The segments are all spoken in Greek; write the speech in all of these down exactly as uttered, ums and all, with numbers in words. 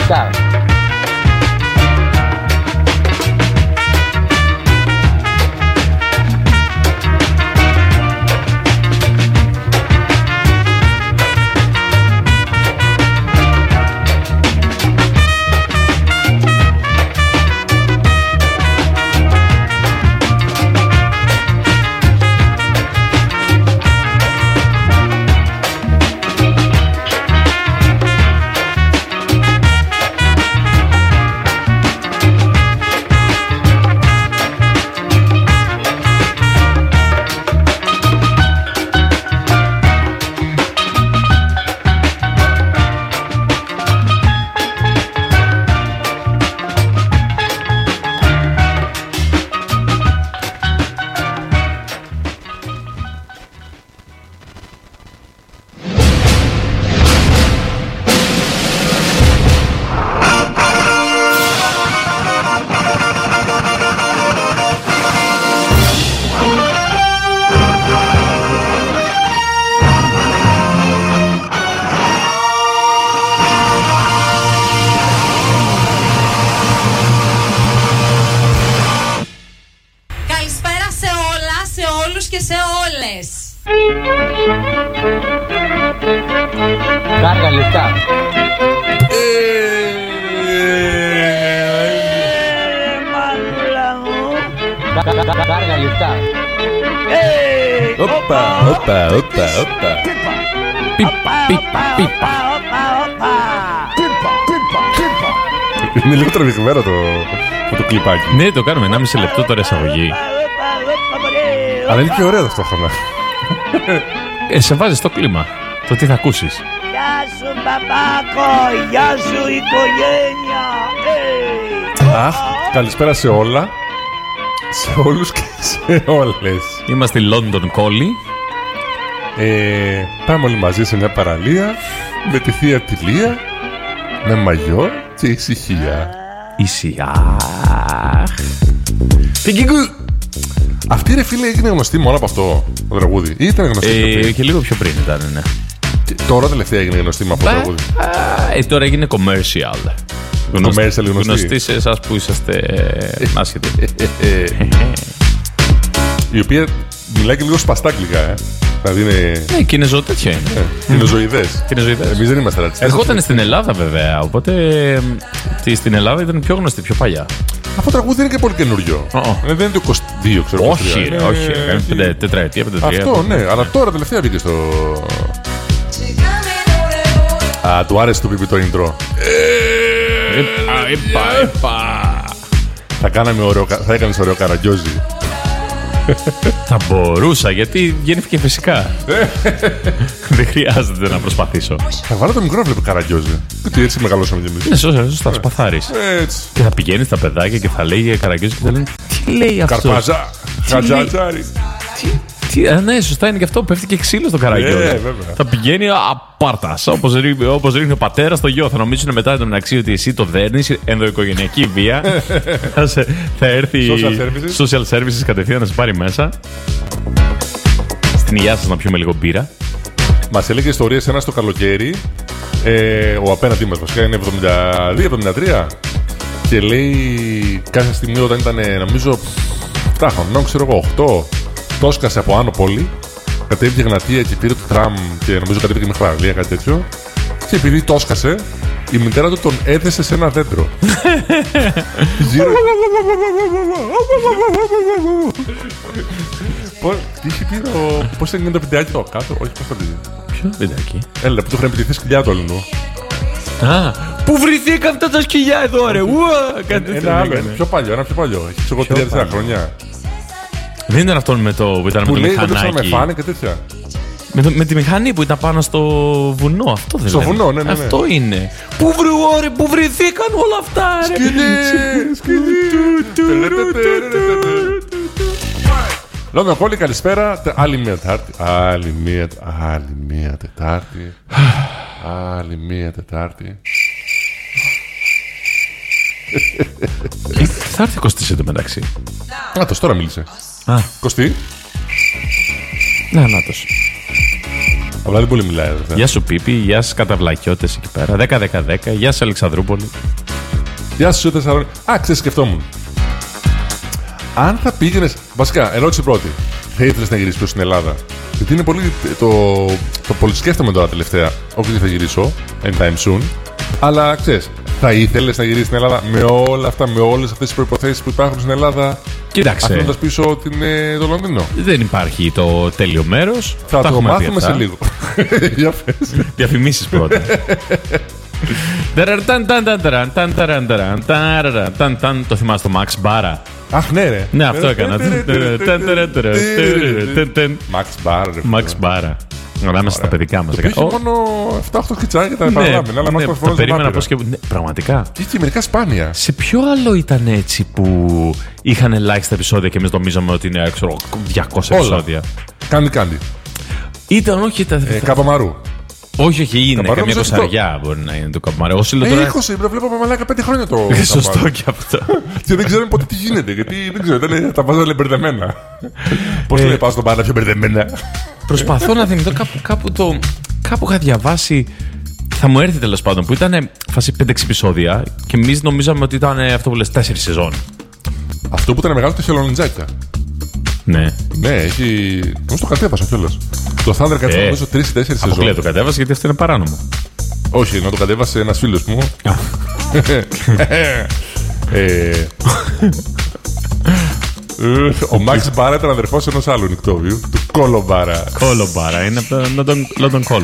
λεφτά. Κάργα λεφτά. Κάργα λεφτά. Όπα, όπα, όπα, όπα. Πίπα, πίπα, πίπα. Είναι λίγο τραβηγμένο το, το κλιπάκι. Ναι, το κάνουμε ενάμιση λεπτό τώρα εισαγωγή. Αλλά είναι και ωραίο ταυτόχρονα. Ε, σε βάζει στο κλίμα. Το τι θα ακούσεις. Γεια σου Παπάκο, γεια σου οικογένεια. Αχ, καλησπέρα σε όλα. Σε όλους και σε όλες. Είμαστε London Calling. ε, Πάμε όλοι μαζί σε μια παραλία με τη θεία Τιλία, με μαγιό και ησυχία. Ησυχία. Αυτή ρε φίλε έγινε γνωστή μόνο από αυτό το τραγούδι ή ήταν γνωστή ε, πιο πριν? Και λίγο πιο πριν ήταν, ναι. Και τώρα τελευταία έγινε γνωστή με αυτό το τραγούδι. Ε, τώρα έγινε commercial. Γνωστή, Commercial γνωστή. γνωστή σε εσάς που είσαστε άσχετοι. Η οποία μιλάει και λίγο σπαστά αγγλικά, ε. Δηλαδή είναι... Ναι, και είναι ζω τέτοια είναι. Κινοζωηδές. Κινοζωηδές. Εμείς δεν είμαστε ρατσιστές. Ερχόταν στην Ελλάδα βέβαια, οπότε τι, στην Ελλάδα ήταν πιο γνωστή, πιο παλιά. Αυτό το τραγούδι δεν είναι και πολύ καινούριο. Oh. Δεν είναι το είκοσι δύο, ξέρω. Όχι, ρε, όχι. Είναι τετραετία, πενταετία. Αυτό, ναι, αλλά τώρα τελευταία μπήκε στο... Α, του άρεσε το πιπι το intro. Επα, επα. Θα κάναμε ωραίο, θα έκανες ωραίο Καραγκιόζι. Θα μπορούσα, γιατί γεννήθηκε φυσικά. Δεν χρειάζεται να προσπαθήσω. Θα βάλω το μικρό βλέπω Καραγκιόζι. Γιατί έτσι μεγαλώσαμε κι εμείς. Είναι σωστά, σωστά, σπαθάρεις. Έτσι. Και θα πηγαίνει στα παιδάκια και θα λέει Καραγκιόζη και θα λένε τι λέει αυτό. Καρπαζά. Χατζατζάρι. Τι, α, ναι, σωστά είναι και αυτό. Πέφτει και ξύλο στο Καραγκιόζη. Ε, βέβαια. Θα πηγαίνει απάρτας. Όπως ρίχνει, όπως ρίχνει ο πατέρα στο γιο. Θα νομίζουν μετά εντωμεταξύ ότι εσύ το δέρνεις, ενδοοικογενειακή βία. θα, σε, θα έρθει Social services. social services κατευθείαν να σε πάρει μέσα. Στην υγεία σας να πιούμε λίγο μπύρα. Μας έλεγε ιστορίες ένα στο καλοκαίρι. Ε, ο απέναντί μας βασικά είναι εβδομήντα δύο εβδομήντα τρία. Και λέει κάποια στιγμή όταν ήταν νομίζω επτά χρονών, ξέρω εγώ, οκτώ, το έσκασε από άνω πόλη. Κατέβηκε Εγνατία και πήρε το τραμ και νομίζω κατέβηκε μέχρι παραλία, κάτι τέτοιο. Και επειδή το έσκασε, η μητέρα του τον έδεσε σε ένα δέντρο. Γύρω. Τι είχε πει το. Πώς έγινε το βιντεάκι το κάτω, όχι πώς το πει. Ποιο βιντεάκι? Έλα, που του είχαν επιτεθεί σκυλιά του αλλού. Α, πού βρηθήκαν αυτά τα σκυλιά εδώ, ρε. Ουα, κάτι Ένα άλλο, πιο παλιό, ένα πιο παλιό. Έχει ξέρω τρία τέσσερα χρόνια. Δεν ήταν αυτόν με το που ήταν Που με το λέει ότι με μηχανάκι. φάνε και τέτοια. Με, το, με τη μηχανή που ήταν πάνω στο βουνό. Αυτό δεν Στο είναι. βουνό, ναι, ναι, ναι. Αυτό είναι. Πού βρε, πού βρεθήκαν όλα αυτά, ρε. Σκυλί, σκυλί. Λόντο Κόλλη, καλησπέρα. Άλλη μία Τετάρτη. Άλλη μία, άλλη μία Τετάρτη. Άλλη μία Τετάρτη. Θα έρθει Κωστής εντωμεταξύ. Νάτος, τώρα μίλησε. Α, Κωστή. ναι, νάτος. Απλά δεν πολύ μιλάει. Δε. Γεια σου Πίπη, γεια σας καταβλακιώτες εκεί πέρα. δέκα δέκα δέκα, γεια σας Αλεξανδρούπολη. Γεια σου Θεσσαλονίκη. Α, ξέρεις, σκεφτόμουν. Αν θα πήγαινες. Βασικά, ερώτηση πρώτη. Θα ήθελες να γυρίσεις στην Ελλάδα? Γιατί είναι πολύ. Το, το πολύ σκέφτομαι τώρα τελευταία. Όχι δεν θα γυρίσω. Anytime soon. Αλλά ξέρεις, θα ήθελες να γυρίσεις στην Ελλάδα με όλα αυτά, με όλες αυτές τις προϋποθέσεις που υπάρχουν στην Ελλάδα? Κοίταξε. Αφήνοντας πίσω την, ε, το Λονδίνο. Δεν υπάρχει το τέλειο μέρος. Θα το μάθουμε σε λίγο. Για πες. Διαφημίσεις πρώτα. Το θυμάσαι το Max Bara? Αχ, ναι, ρε. Ναι, αυτό έκανα. Max Bar. Max Bara. Ανάμεσα στα παιδικά μας. Είχε μόνο εφτά οχτώ χιτσάκια τα επαναλάμβανα, αλλά μας προσφέρουν. Περίμενα πως και. Πραγματικά. Και είχε μερικά σπάνια. Σε ποιο άλλο ήταν έτσι που είχαν ελάχιστα επεισόδια και εμείς νομίζαμε ότι είναι έξω διακόσια επεισόδια? Κάντι κάντι. Ήταν όχι. Καπαμαρού. Όχι, όχι, είναι καμιά κοσαριά μπορεί να είναι το Καπαμαρού. Ε, είκοσι, το βλέπω από μαλάκα πέντε χρόνια το. Σωστό και αυτό. Και δεν ξέρουμε ποτέ τι γίνεται, γιατί δεν ξέρω, ήταν, τα βάζανε μπερδεμένα. Πώς λέει, πάω στον μπάρα πιο μπερδεμένα. Προσπαθώ να θυμηθώ κάπου, κάπου το. Κάπου είχα διαβάσει. Θα μου έρθει τέλος πάντων που ήταν φάση πέντε έξι επεισόδια και εμείς νομίζαμε ότι ήταν αυτό που λες τέσσερις σεζόν. Αυτό που ήταν μεγάλο το χελονιτζάκια. Ναι. Ναι, έχει. Νομίζω το κατέβασα κιόλας. Το Thunder Cats νομίζω τρεις ή τέσσερις σεζόν. Αποκλείεται το κατέβασε γιατί αυτό είναι παράνομο. Όχι, ενώ το κατέβασε ένας φίλος μου. ε, ο Μαξ Μπάρα ήταν αδερφός ενός άλλου νικτόβιου, του Κόλο Μπάρα. Κόλο Μπάρα, είναι από τον Λόντον Κόλο.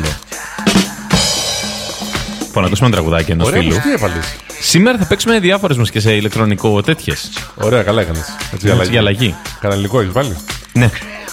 Λοιπόν, να ακούσουμε ένα τραγουδάκι ενός φίλου. Τι έβαλες? Σήμερα θα παίξουμε διάφορες μουσικές σε ηλεκτρονικό τέτοιες. Ωραία, καλά έκανες. Έτσι για αλλαγή. αλλαγή. Καναλικό έχεις βάλει? Ναι.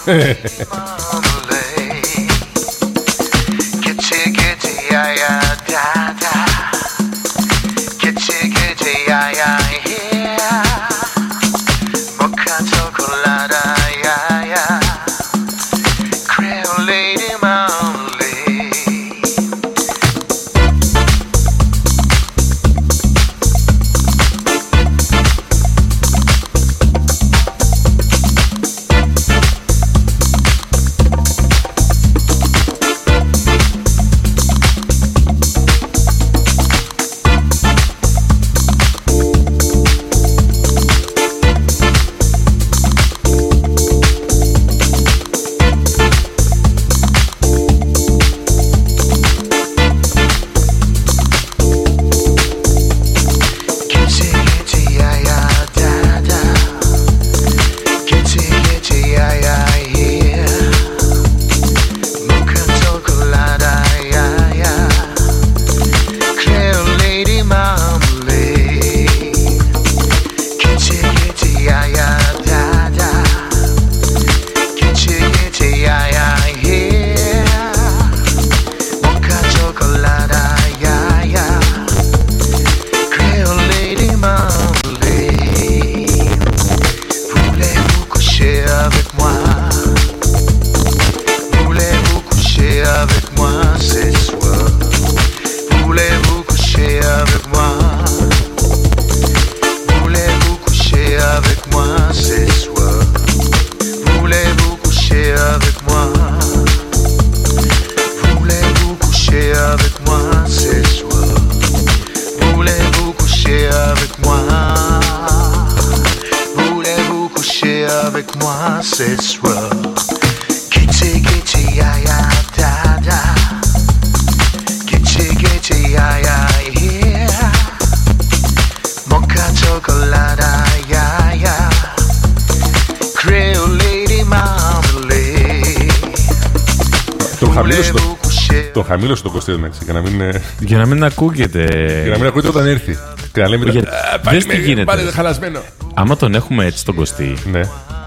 Το χαμήλωσε το κοστί για να μην. Για να μην ακούγεται. Για να μην ακούγεται όταν έρθει. Και να λέμε. Για... Πάλι τι γίνεται. Πάλι χαλασμένο. Άμα τον έχουμε έτσι τον κοστί. Ναι.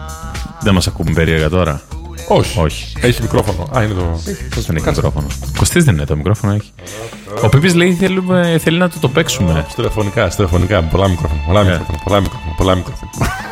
Δεν μας ακούμε περίεργα τώρα. Όχι. Όχι. Έχει μικρόφωνο. Α, είναι το. Πώς δεν έχει μικρόφωνο? Κοστής δεν είναι, το μικρόφωνο έχει. Ο Πίπης λέει θέλουμε, θέλει να το το παίξουμε. Στελεφωνικά, στελεφωνικά. Πολλά μικρόφωνο. Πολλά μικρόφωνο. Πολλά μικρόφωνο. Πολλά μικρόφωνο.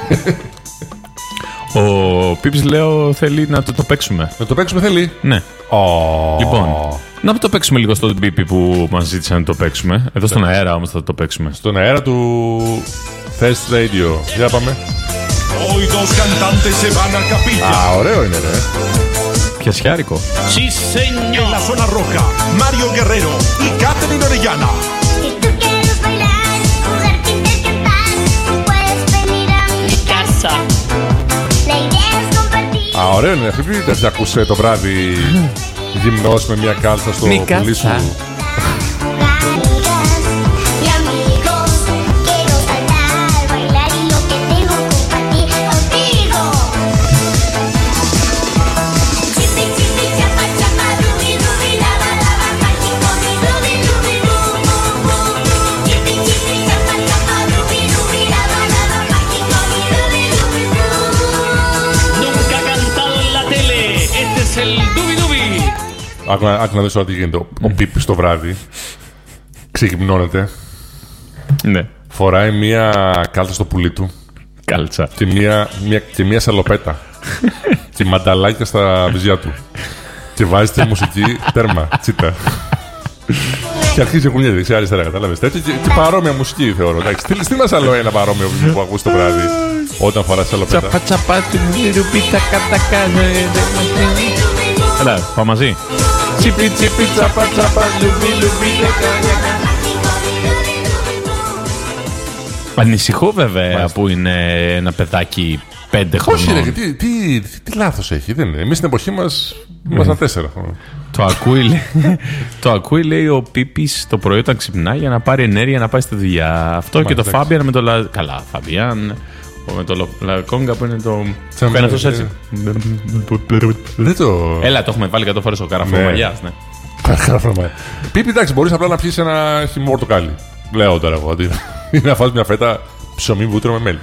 Ο Πίπης λέω θέλει να το το παίξουμε. Να το παίξουμε θέλει. Ναι. Oh. Λοιπόν, να το παίξουμε λίγο στον Πίπη που μας ζήτησαν να το παίξουμε. Εδώ στον αέρα όμως θα το παίξουμε. Στον αέρα του First Radio. Για πάμε. Α, ωραίο είναι, ρε. Πιασιάρικο. En la zona roja, Mario Guerrero y Katherine Orellana. Si tú quieres bailar, jugar, interpretar, puedes venir a mi casa. La idea es compartir. Α, ωραίο είναι. Αυτή δεν σε ακούσε το βράδυ γυμνός με μια κάλτσα στο Μη πουλί σου. κάλτσα. Amigas y amigos, quiero saltar, bailar y lo que tengo compartir contigo. Chipi chipi chapa chapa, rubi rubi lava lava, mágico mi rubi rubi boom boom boom. Chipi chipi chapa chapa, rubi rubi lava lava, mágico mi rubi rubi boom. Nunca cantado en la tele. Este es el Dubi Dubi. Άκου να- άκου να δεις τώρα τι γίνεται. Ο, ο Πίπης το βράδυ ξεγυμνώνεται, Ναι. φοράει μια κάλτσα στο πουλί του Κάλτσα. και μια, μια, και μια σαλοπέτα και μανταλάκια στα βυζιά του. Και βάζει τη μουσική τέρμα, τσίτα. Και αρχίζει να κουνιέται δεξιά-αριστερά, κατάλαβες. Τέτοια και, και παρόμοια μουσική θεωρώ. Εντάξει, τι, τι μας άλλο ένα παρόμοιο που ακούς το βράδυ όταν φοράς σαλοπέτα. Τσαπα τσαπα του ρουμπί τα κατακά. Έλα, πάμε μαζί. Τσίπι τσίπι τσαπα τσαπα λουμπί λουμπί τα. Ανησυχώ βέβαια που είναι ένα παιδάκι πέντε Όχι, ρε, χρονών. τι, τι, τι, τι λάθος έχει, δεν είναι. Εμείς στην εποχή μας ήμασταν τέσσερα χρόνια. Το ακούει, λέει, το ακούει, λέει ο Πίπης το πρωί όταν ξυπνάει για να πάρει ενέργεια να πάει στη δουλειά. Αυτό και το εντάξει. Φάμπιαν με το. Λα... Καλά, Φαμπιάν. Με το Λο- Λακόγκα που είναι το. Που Τσαμ- κάνει αυτός έτσι. Δεν το. Έλα, το έχουμε βάλει εκατό φορές ο Καραφλό Ναι. Μαγιάς, ναι. Καραφλωμάει. Πίπη, εντάξει, μπορείς απλά να πιεις ένα χυμό πορτοκάλι. Λέω τώρα εγώ ότι ή να φας μια φέτα ψωμί βούτυρο με μέλι.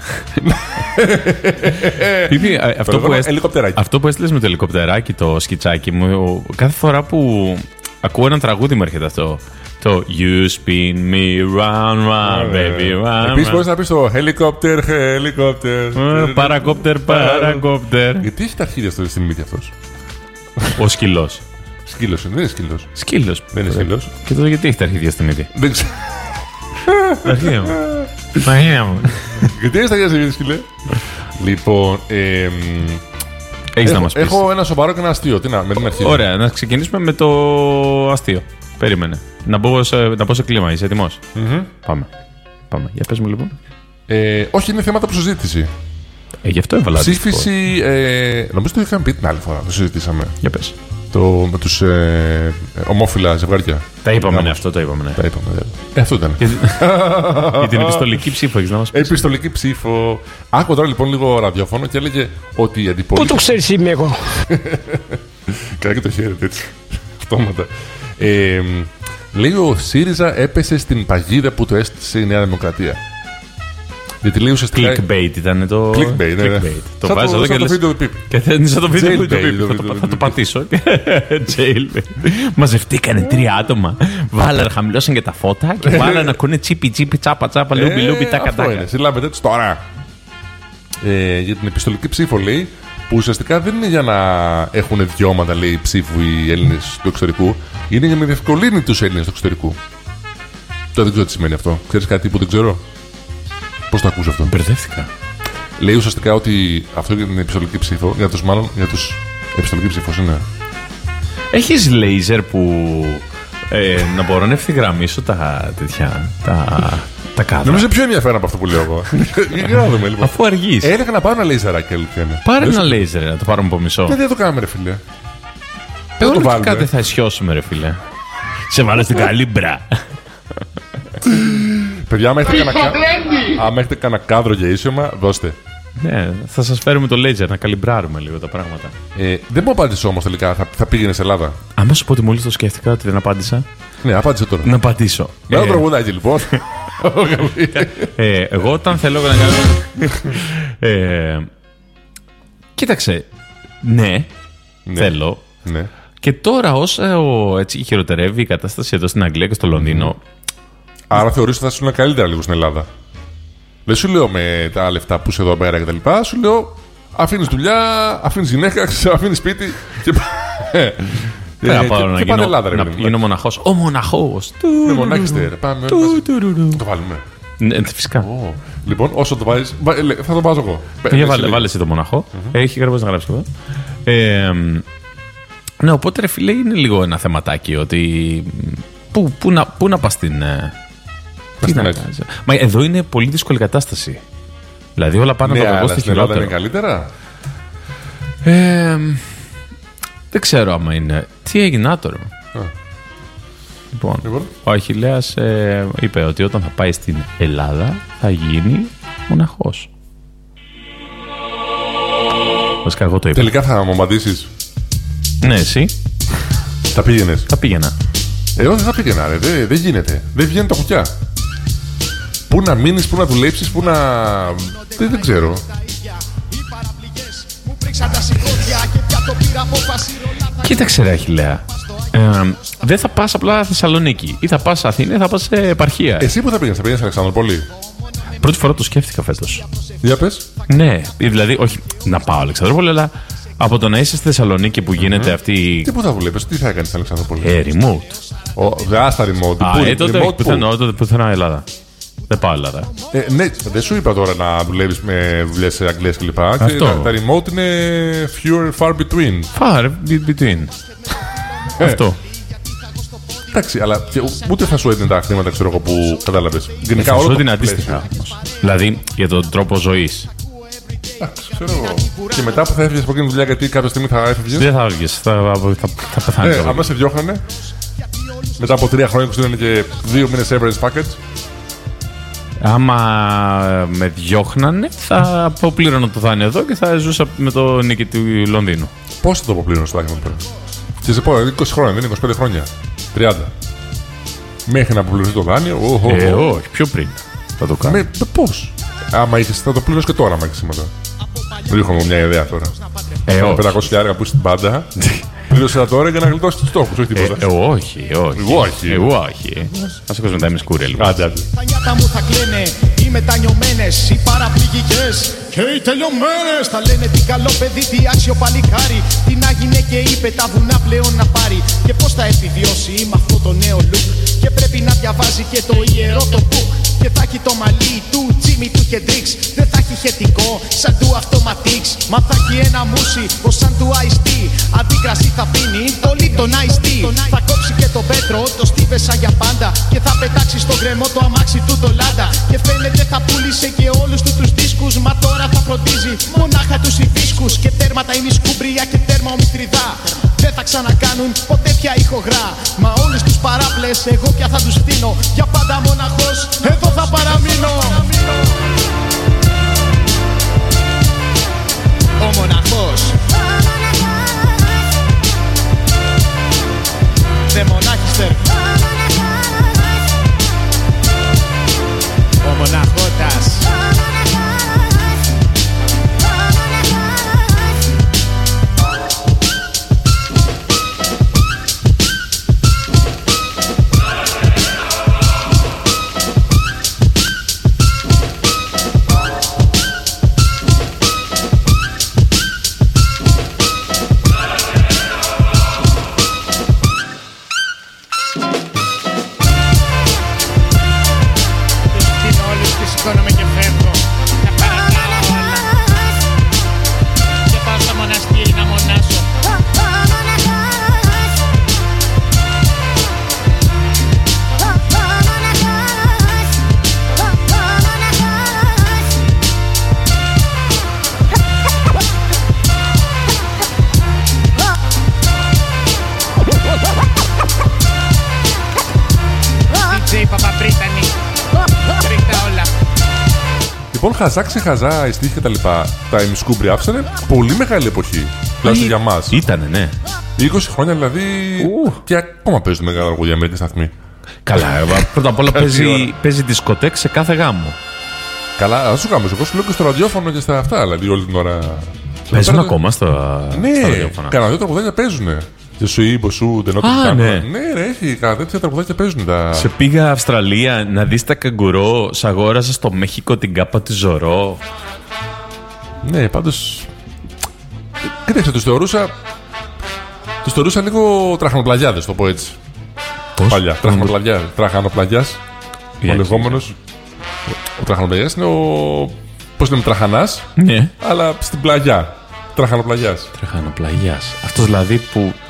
Πίπη, α, αυτό, Τώρα που ένα έστ- ελικοπτεράκι. αυτό που έστειλες με το ελικοπτεράκι, το σκιτσάκι μου, ο- κάθε φορά που ακούω ένα τραγούδι μου έρχεται αυτό. Το You spin me round, round, baby, round. Επίσης round. μπορείς να πεις το helicopter, helicopter. Ε, Παρακόπτερ, παρακόπτερ. Γιατί έχει τα αρχίδια στο στην μύτη αυτός. Ο σκυλός. Σκύλος είναι, δεν είναι σκύλος. Σκύλος. Δεν είναι σκύλος. Και τότε γιατί έχει τα αρχίδια στη μύτη. Δεν ξέρω. Τα αρχίδια μου. Τα αρχίδια μου. Γιατί έχεις τα αρχίδια στη μύτη, σκύλε. Λοιπόν, εμ, Έχεις να έχω, μας πεις. έχω ένα σοβαρό και ένα αστείο. Τι να, με την αρχή. Ωραία, να ξεκινήσουμε με το αστείο. Περίμενε. Να μπω σε, να μπω σε κλίμα, είσαι έτοιμος? Πάμε. Πάμε. Για πες μου λοιπόν. Ε, όχι, είναι θέματα προσυζήτηση. Ε, γι' αυτό έβαλα. αντίστοιχο. Ψήφιση. Ε, νομίζω το είχαμε πει την άλλη φορά. Το συζητήσαμε. Για πες. Το, με τους ε, ε, ομόφυλα ζευγάρια. Τα είπαμε, ναι, Γάμος. αυτό το είπαμε, ναι. Τα είπαμε. ναι. Ε, αυτό ήταν. Για την επιστολική ψήφο έχεις να μας πεις. Επιστολική ψήφο. Άκουγα τώρα λοιπόν λίγο ραδιόφωνο και έλεγε ότι η Πού αντιπολίτευση. το ξέρεις είμαι εγώ. Κάνε και το χέρι του έτσι. Αυτόματα. Ε, λέει ο ΣΥΡΙΖΑ έπεσε στην παγίδα που το έστησε η Νέα Δημοκρατία. Γιατί λέει ουσιαστικά. Clickbait ήταν το. Clickbait, ναι, ναι. Clickbait. Το Σαν βάζω το- εδώ σαν και το λες. βίντεο του Πιπ. Και θα είναι σαν το βίντεο του Jailbait, Πιπ. το Θα βίντεο το- του Θα το Πιπ. πατήσω. Jailbait. Μαζευτήκανε τρία άτομα. Βάλανε, χαμηλώσαν και τα φώτα και βάλανε να ακούνε τσίπι τσίπι τσάπα τσάπα λούμπι λούμπι τάκα Αυτό είναι. τάκα. Συλλάβετε έτσι τώρα. Ε, για την επιστολική ψήφο λέει, που ουσιαστικά δεν είναι για να έχουν δικαιώματα, λέει, ψήφου οι Έλληνες του εξωτερικού, είναι για να διευκολύνει τους Έλληνες του εξωτερικού. Τώρα δεν ξέρω τι σημαίνει αυτό. Ξέρεις κάτι που δεν ξέρω. Πώς το ακούς αυτό. Μπερδεύτηκα. Λέει ουσιαστικά ότι αυτό για την επιστολική ψήφο, για τους μάλλον, για τους επιστολική ψήφος είναι. Έχεις λέιζερ που ε, να μπορώ να ευθυγραμμίσω τα τέτοια. Τα, τα κάδρα. Νομίζω πιο ενδιαφέρον από αυτό που λέω εγώ. Για να δούμε λοιπόν. Αφού αργείς. Έλεγα να πάω ένα λέιζεράκι, αλήθεια είναι. Πάρε Δεν ένα σου- λέιζερ να το πάρουμε από μισό. Γιατί δεν το κάνουμε, ρε φίλε. Εγώ το το βάλουμε. κάτι θα ισιώσουμε, ρε φίλε. Σε βάλω στην καλύμπρα. Παιδιά, άμα έχετε κανένα κα- άμα έχετε κανένα κάδρο για ίσιωμα, δώστε. Ναι, θα σας φέρουμε το λέιζερ να καλυμπράρουμε λίγο τα πράγματα. Ε, δεν μου απάντησε όμως τελικά, θα, θα πήγαινε σε Ελλάδα. Άμα σου πω ότι μόλις το σκέφτηκα ότι δεν απάντησα, Ναι, απάντησε τώρα. να απαντήσω. Με ένα Ε, τραγουδάκι λοιπόν. ε, εγώ όταν θέλω να κάνω. ε, κοίταξε. Ναι, θέλω. Ναι. Και τώρα όσο έτσι χειροτερεύει η κατάσταση εδώ στην Αγγλία και στο Λονδίνο, Άρα θεωρείς ότι θα σου είναι καλύτερα λίγο στην Ελλάδα. Δεν σου λέω με τα λεφτά που είσαι εδώ πέρα και τα λοιπά, σου λέω αφήνεις δουλειά, αφήνεις γυναίκα, αφήνεις σπίτι και πά- δεν θα Ε, πάω και- να και γίνω, πάνε Ελλάδα, ρε να παιδί μου. γίνω μοναχός. Ο μοναχός. Ναι, μονάχιστε, ρε, πάμε. Του, μαζί. του, του, του. Το βάλουμε. Ναι, φυσικά. Ω, Λοιπόν, όσο το βάζεις, βα- ε, θα το βάζω εγώ. Για Εσύ βάλε, λέει. βάλε εσύ το μοναχό. Έχει γράψει να γράψει εδώ. Ε, μ, Ναι, οπότε ρε φίλε είναι λίγο ένα θεματάκι ότι. Πού, πού, να, πού να πας στην. Τι να έτσι. κάνεις. Μα εδώ είναι πολύ δύσκολη κατάσταση. Δηλαδή όλα πάνε Ναι, από το κακό αλλά στο στην Ελλάδα είναι χειρότερο. καλύτερα. Ε, δεν ξέρω άμα είναι. Τι έγινε τώρα. Α. Λοιπόν, Λοιπόν. ο Αχιλλέας ε, είπε ότι όταν θα πάει στην Ελλάδα θα γίνει μοναχός. Βασικά εγώ το είπα. Τελικά θα μου απαντήσεις. Ναι, εσύ Θα πήγαινες. θα πήγαινα. Εγώ δεν θα πήγαινα, ρε. Δεν, δεν γίνεται. Δεν βγαίνουν τα κουκιά. Πού να μείνεις, πού να δουλέψεις, πού να. Δεν, δεν ξέρω. Κοίταξε ρε Αχιλλέα. Ε, δεν θα πας απλά Θεσσαλονίκη. Ή θα πας Αθήνα ή θα πας σε επαρχία. Εσύ που θα πήγαινες, θα πήγαινες Αλεξανδροπόλη. Πρώτη φορά το σκέφτηκα φέτος. Για πες. Ναι, δηλαδή όχι να πάω Αλεξανδρούπολη, αλλά από το να είσαι στη Θεσσαλονίκη που γίνεται αυτή. Τι που θα δουλέψεις, τι θα έκανες στην Αλεξανδροπόλη. Ε, remote. Ο, δε, άστα remote. Α, Πού, ε, τότε remote όχι, πού? πουθενά, τότε πουθενά Ελλάδα. Δεν πάω Ελλάδα. Ε, ναι, δεν σου είπα τώρα να δουλεύεις με δουλειές σε Αγγλίες κλπ. Και Αυτό. τα, τα remote είναι fewer far between. Far between. Αυτό. Εντάξει, αλλά και ούτε θα σου έδινε τα χρήματα, ξέρω εγώ, που κατάλαβες. Γενικά Θα όλο σου το έδινε πλαίσιο. αντίστοιχα. Δηλαδή για τον τρόπο ζωής. Εντάξει, ξέρω εγώ. Και μετά που θα έφυγες από εκείνη τη δουλειά, γιατί κάποια στιγμή θα έφευγες. Δεν θα βγεις, θα, θα, θα πεθάνεις. Ε, άμα σε διώχνανε, μετά από τρία χρόνια που σου δίνανε και δύο μήνες average package. Άμα με διώχνανε, θα αποπλήρωνα το δάνειο εδώ και θα ζούσα με το νίκη του Λονδίνου. Πώς θα το αποπλήρωνες το δάνειο μου τώρα. Και σε πω, είκοσι χρόνια, δεν είναι είκοσι πέντε χρόνια. τριάντα. Μέχρι να αποπληρωθεί το δάνειο. οχ, οχ, Ε, οχ. όχι, πιο πριν θα το κάνω. Με, με πώς. Άμα είχες, θα το πλήρωνες και τώρα, άμα έχεις σήματα. Ρίχνω μια ιδέα τώρα. Ε, όχι. πεντακόσια χιλιάδες που είσαι στην πάντα. Πλήρωσε τα τώρα για να γλιτώσεις τους στόχους, όχι Ε, τίποτα. ε, όχι, όχι. Εγώ όχι. Εγώ όχι. Ας ακούσουμε τα ημισκούρια λίγο. Άντε, άντε. Τα νιάτα μου θα κλαίνε, οι μετανιωμένες, οι παραπληγικές και οι τελειωμένες. Θα λένε τι καλό παιδί, τι άξιο παλικάρι. Τι να γίνε και είπε τα βουνά πλέον να πάρει. Και πώς θα επιβιώσει με αυτό το νέο look. Και πρέπει να διαβάζει και το ιερό το book. Και θα έχει το μαλλί του Τζίμι του Χεντρίξ. Δεν θα έχει χετικό σαν του αυτοματίξ. Μα θα έχει ένα μουσι ως σαν του Ice-T. Αντί κρασί θα πίνει το Lipton Ice-T. Θα κόψει και το πέτρο, το στίβεσα για πάντα. Και θα πετάξει στο γκρεμό το αμάξι του το Λάντα. Και φαίνεται θα πούλησε και όλους του τους δίσκους. Μα τώρα θα φροντίζει μονάχα τους υφίσκους. Και τέρματα είναι η σκούμπρια και τέρμα ο Μητριδά. Δεν θα ξανακάνουν ποτέ πια ηχογρά. Μα όλους τους παράπλες εγώ πια θα τους φτύνω. Για πάντα μοναχός εδώ θα παραμείνω. Ο μοναχός The μονάχιστερ. Ο μοναχότας. σηκώνομαι και φεύγω. Τα παρατάω όλα. Και πάω στο μοναστήρι να μονάσω. ντι τζέι Παπαπρίτανη. Τρίχτα όλα. Λοιπόν, χαζά ξεχαζά η στίχη και τα λοιπά. Τα ημισκούμπρια άφησανε πολύ μεγάλη εποχή. Τουλάχιστον για μα. Ήτανε, ναι. είκοσι χρόνια δηλαδή. Και ακόμα παίζουν μεγάλα αργούδια με τη σταθμή. Καλά, ε, πρώτα απ' όλα Κάθε παίζει, ώρα. παίζει δισκοτέκ σε κάθε γάμο. Καλά, α σου κάνω. Εγώ σου λέω και στο ραδιόφωνο και στα αυτά. Δηλαδή όλη την ώρα. Παίζουν Πέρα- ακόμα στα, Ναι, στα ραδιόφωνα. κανένα δύο τραγουδάκια παίζουν. Και σου είπα σου, δεν Α, ναι. Ναι, ρε, έχει κανένα τέτοια τραγουδάκια παίζουν τα. Σε πήγα Αυστραλία να δεις τα καγκουρό, σ' αγόρασα στο Μέχικο την κάπα τη Ζωρό. Ναι, πάντω. Κοίταξε, του θεωρούσα. Του θεωρούσα λίγο τραχανοπλαγιάδε, το πω έτσι. Πώς? Παλιά. Τραχανοπλαγιά. Τραχανοπλαγιά. Για Ο λεγόμενο. Ο τραχανοπλαγιά είναι ο. Πώ λέμε, τραχανά, Ναι. αλλά στην πλαγιά. Τραχανοπλαγιά. Τρεχανοπλαγιάς. Αυτός δηλαδή που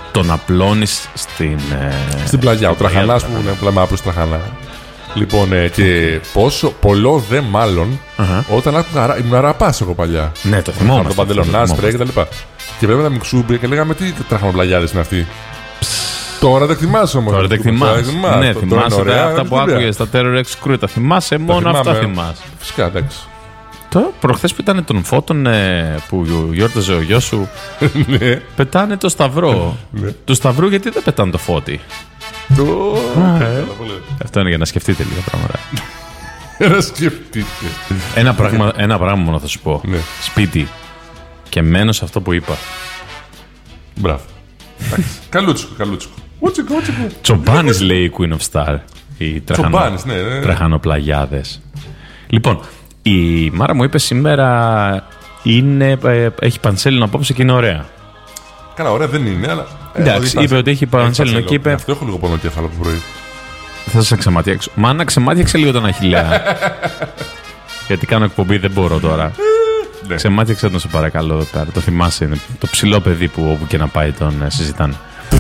το να πλώνεις στην. Ε, Στην πλαγιά. Ο Τραχανάς που ναι. είναι πλάμα απλώς Τραχανά. Λοιπόν, ε, και πόσο πολλό δε μάλλον Αχα. όταν άκουγα. Ήμουν αραπάς εγώ παλιά. Ναι, το Από θυμόμαστε. τον Παντελονά, σπρέι κτλ. Και βέβαια τα μιξούμπια και λέγαμε τι τραχανοπλαγιάδες είναι αυτοί. Τώρα δεν θυμάσαι όμως. Τώρα δεν θυμάσαι. Ναι, Το- θυμάσαι τώρα είναι ωραία, αυτά που ωραία. άκουγες στα Terror X Crew. Τα θυμάσαι, μόνο αυτά θυμάμαι. θυμάσαι. Φυσικά, εντάξει. Τώρα, προχθές που ήταν των φώτων ε, που γιόρταζε ο γιος σου, Ναι. πετάνε το σταυρό. Ναι. Του σταυρού γιατί δεν πετάνε το φώτι. Το. Αυτό είναι για να σκεφτείτε λίγα πράγματα. Να σκεφτείτε. ένα, πράγμα, ένα πράγμα μόνο θα σου πω. Ναι. Σπίτι. Και μένω σε αυτό που είπα. Μπράβο. Εντάξει. Καλούτσικο, καλούτσικο. Ούτσικο, ούτσικο. Τσομπάνης λέει η Queen of Star. Οι τραχανο... Τσομπάνης, ναι, ναι, ναι. τραχανοπλαγιάδες. Λοιπόν, η Μάρα μου είπε σήμερα είναι, ε, έχει πανσέλινο απόψε και είναι ωραία. Καλά, ωραία δεν είναι, αλλά. ε, Εντάξει, ότι είπε ότι έχει πανσέλινο και είπε- Αυτό έχω λίγο πόνο κέφαλο το πρωί. Θα σε ξεμάτιαξω. Μάνα, ξεμάτιαξε λίγο τον Αχιλλέα. Γιατί κάνω εκπομπή, δεν μπορώ τώρα. Ναι. Ξεμάτιαξε τον, σε παρακαλώ, εδώ πέρα. Το θυμάσαι, είναι το ψηλό παιδί που όπου και να πάει τον ε, συζητάνε.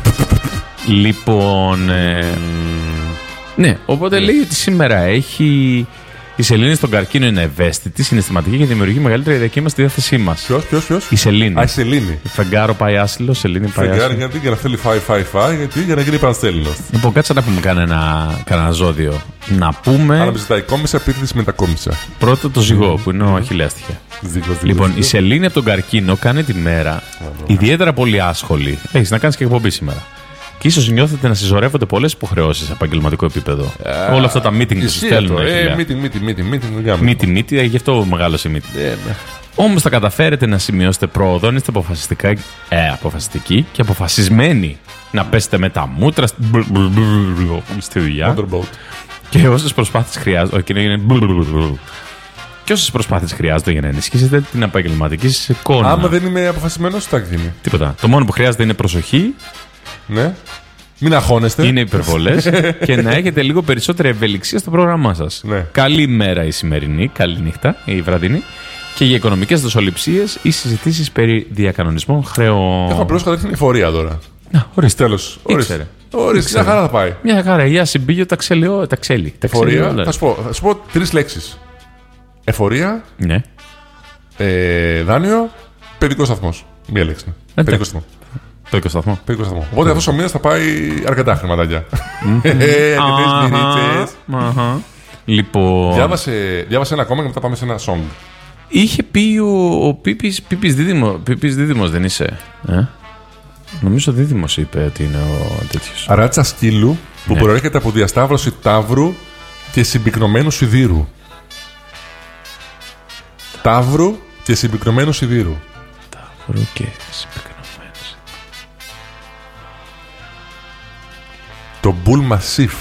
Λοιπόν. Ε, ναι, οπότε λέει ότι σήμερα έχει. Η σελήνη στον καρκίνο είναι ευαίσθητη, συναισθηματική και δημιουργεί μεγαλύτερη διακύμαση στη διάθεσή μα. Ποιο, ποιο, ποιο. Η σελήνη. Α, η σελήνη. Φεγγάρο πάει άσυλο, σελήνη πάει Φεγγάρι, άσυλο. γιατί για να θέλει φάει, φάει, φάει, γιατί για να γίνει πανστέλινο. Λοιπόν, κάτσε να πούμε κανένα, κανένα ζώδιο. Να πούμε Αν ζητάει κόμισα, πήρε με τα κόμισα. πρώτα το ζυγό που είναι ο Αχιλλέας τυχαία. Δίκο, δίκο, Λοιπόν, δίκο. η σελήνη από τον καρκίνο κάνει τη μέρα ιδιαίτερα πολύ άσχολη. Έχει να κάνει και εκπομπή σήμερα. Και ίσω νιώθετε να συσσωρεύονται πολλέ υποχρεώσει σε επαγγελματικό επίπεδο. Όλα αυτά τα meeting που σου Ισχύει στέλνουν. αυτό. Ε, Αχιλλέα. meeting, meeting, meeting, meeting, δουλειά μου. Μύτη, μύτη, γι' αυτό μεγάλωσε η μύτη. Όμως θα καταφέρετε να σημειώσετε πρόοδο, αν είστε αποφασιστικά, ε, αποφασιστικοί και αποφασισμένοι να πέσετε με τα μούτρα στη, στη δουλειά. Thunderbolt. Και όσες προσπάθειες χρειάζονται. Όχι, είναι. Και όσες προσπάθειες χρειάζονται για να ενισχύσετε την επαγγελματική σας εικόνα. Άμα δεν είμαι αποφασισμένο, τι θα γίνει. Τίποτα. Το μόνο που χρειάζεται είναι προσοχή, Ναι. Μην αγχώνεστε. είναι υπερβολές και να έχετε λίγο περισσότερη ευελιξία στο πρόγραμμά σας. Ναι. Καλή μέρα η σημερινή, καλή νύχτα η βραδινή. Και για οικονομικές δοσοληψίες ή συζητήσεις περί διακανονισμών χρεών. Έχω απλώ καταρχήν την εφορία τώρα. Να, ορίστε. Τέλο. Ήξερε. Ορίστε, μια χαρά θα πάει. Μια χαρά. Η Άση μπήκε τα ξελιό, τα ξέλι. Τα ξέλι Εφορία. όλα. Θα σου πω, θα σου πω τρει λέξει. Εφορία, Ναι. ε, δάνειο, παιδικό σταθμό. Μία λέξη. Ε, Παιδικό τε- σταθμό. Το εικοσταθμό. Παιδικό σταθμό. Οπότε αυτό ο μήνα θα πάει αρκετά χρηματάκια. Ε, αρκετές μυρίτσες. Αχα. Λοιπόν. Διάβασε, διάβασε ένα ακόμα και μετά πάμε σε ένα song. Είχε πει ο, ο Πίπης, Πίπης, Δίδυμο, Πίπης Δίδυμος δεν είσαι. Ε? Νομίζω Δίδυμος είπε ότι είναι ο τέτοιος. Ράτσα σκύλου που Ναι. προέρχεται από διασταύρωση ταύρου και συμπυκνωμένου σιδήρου. Ταύρου και συμπυκνωμένου σιδήρου. Ταύρο και συμπυκνωμένος. Το Bull Massif.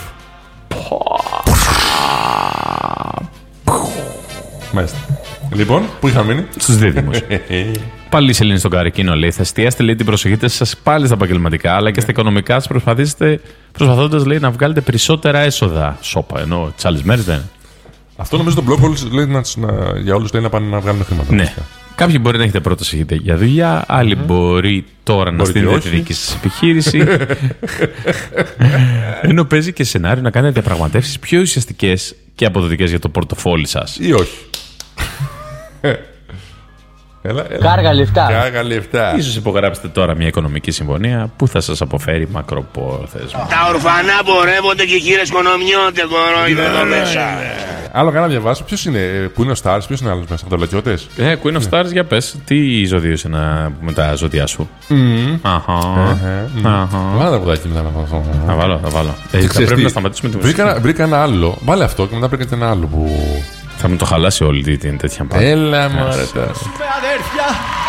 Μάλιστα. Λοιπόν, πού είχαμε μείνει? Στους Δίδυμους. Πάλι η σελήνη στον καρκίνο λέει. Θα εστιάσετε λέει, την προσοχή σας πάλι στα επαγγελματικά αλλά και στα οικονομικά σας προσπαθήσετε προσπαθώντας λέει, να βγάλετε περισσότερα έσοδα. Σόπα, ενώ τις άλλες μέρες δεν είναι. Αυτό νομίζω το blog όλους λέει να, να, για όλους λέει να πάνε να βγάλουν χρήματα. Ναι. Κάποιοι μπορεί να έχετε πρόταση για δουλειά, άλλοι μπορεί τώρα να Μπορεί και στείλετε τη όχι. δική σας επιχείρηση. Ενώ παίζει και σενάριο να κάνετε διαπραγματεύσεις πιο ουσιαστικές και αποδοτικές για το πορτοφόλι σας. Ή όχι. Έλα, έλα. Κάργα λεφτά. Κάργα λεφτά. Ίσως υπογράψετε τώρα μια οικονομική συμφωνία που θα σας αποφέρει μακροπρόθεσμα. Τα ορφανά πορεύονται και οι χείρες κονομιώνται κορόιδο εδώ μέσα. Άλλο κανένα να διαβάσω. Ποιος είναι, ε, που είναι ο Stars, ποιος είναι άλλος μέσα, Χαρτολακιώτες. Ε, Queen of Stars, για πες, τι ζώδιο είσαι να με τα ζώδια σου. Αχα. Αχα. Βάλε τα πουδάκι μετά να φάω. Θα βάλω, θα βάλω. Ε, θα πρέπει να σταματήσουμε τη μουσική. Βρήκα, βρήκα ένα άλλο. Βάλε αυτό και μετά βρήκα ένα άλλο που. Θα μου το χαλάσει όλη την τέτοια part. Έλα, μωρέ τώρα. Με αδέρφια.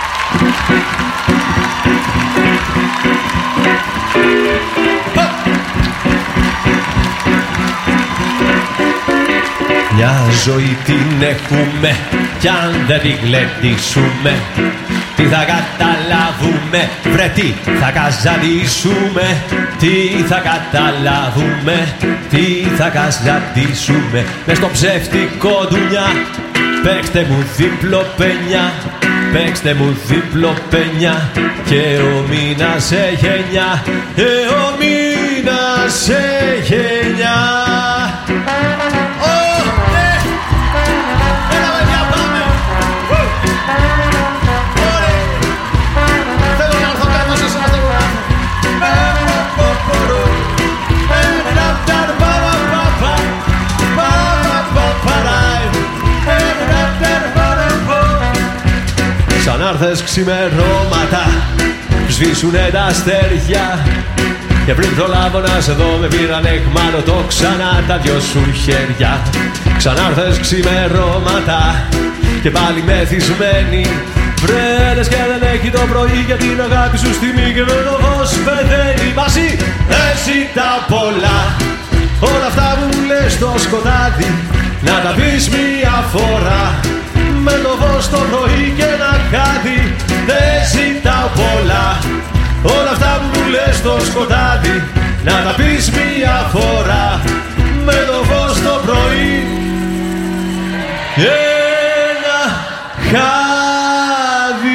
Μια ζωή την έχουμε κι αν δεν την γλεντήσουμε τι θα καταλάβουμε, βρε τι θα καζαντήσουμε. Τι θα καταλάβουμε, τι θα καζαντήσουμε. Μες στο ψεύτικο δουλειά παίξτε μου δίπλο πενιά. παίξτε μου δίπλο πένια και ο μήνας σε γενιά, και ο μήνας σε γενιά. Σαν άρθες ξημερώματα σβήσουνε τα αστέρια, και πριν προλάβω να σε δω με πήραν εχμάλωτο ξανά τα δυο σου χέρια. Σαν άρθες ξημερώματα και πάλι μεθυσμένοι, βρένες και δεν έχει το πρωί για την αγάπη σου στιγμή, και με το φως πεθαίνει. Μαζί δεν ζητάω πολλά, όλα αυτά που μου λες στο σκοτάδι να τα πεις μία φορά, με το φως το πρωί και ένα χάδι. Δεν ζητάω πολλά, όλα αυτά που μου λες στο σκοτάδι να τα πεις μία φορά, με το φως το πρωί και ένα χάδι.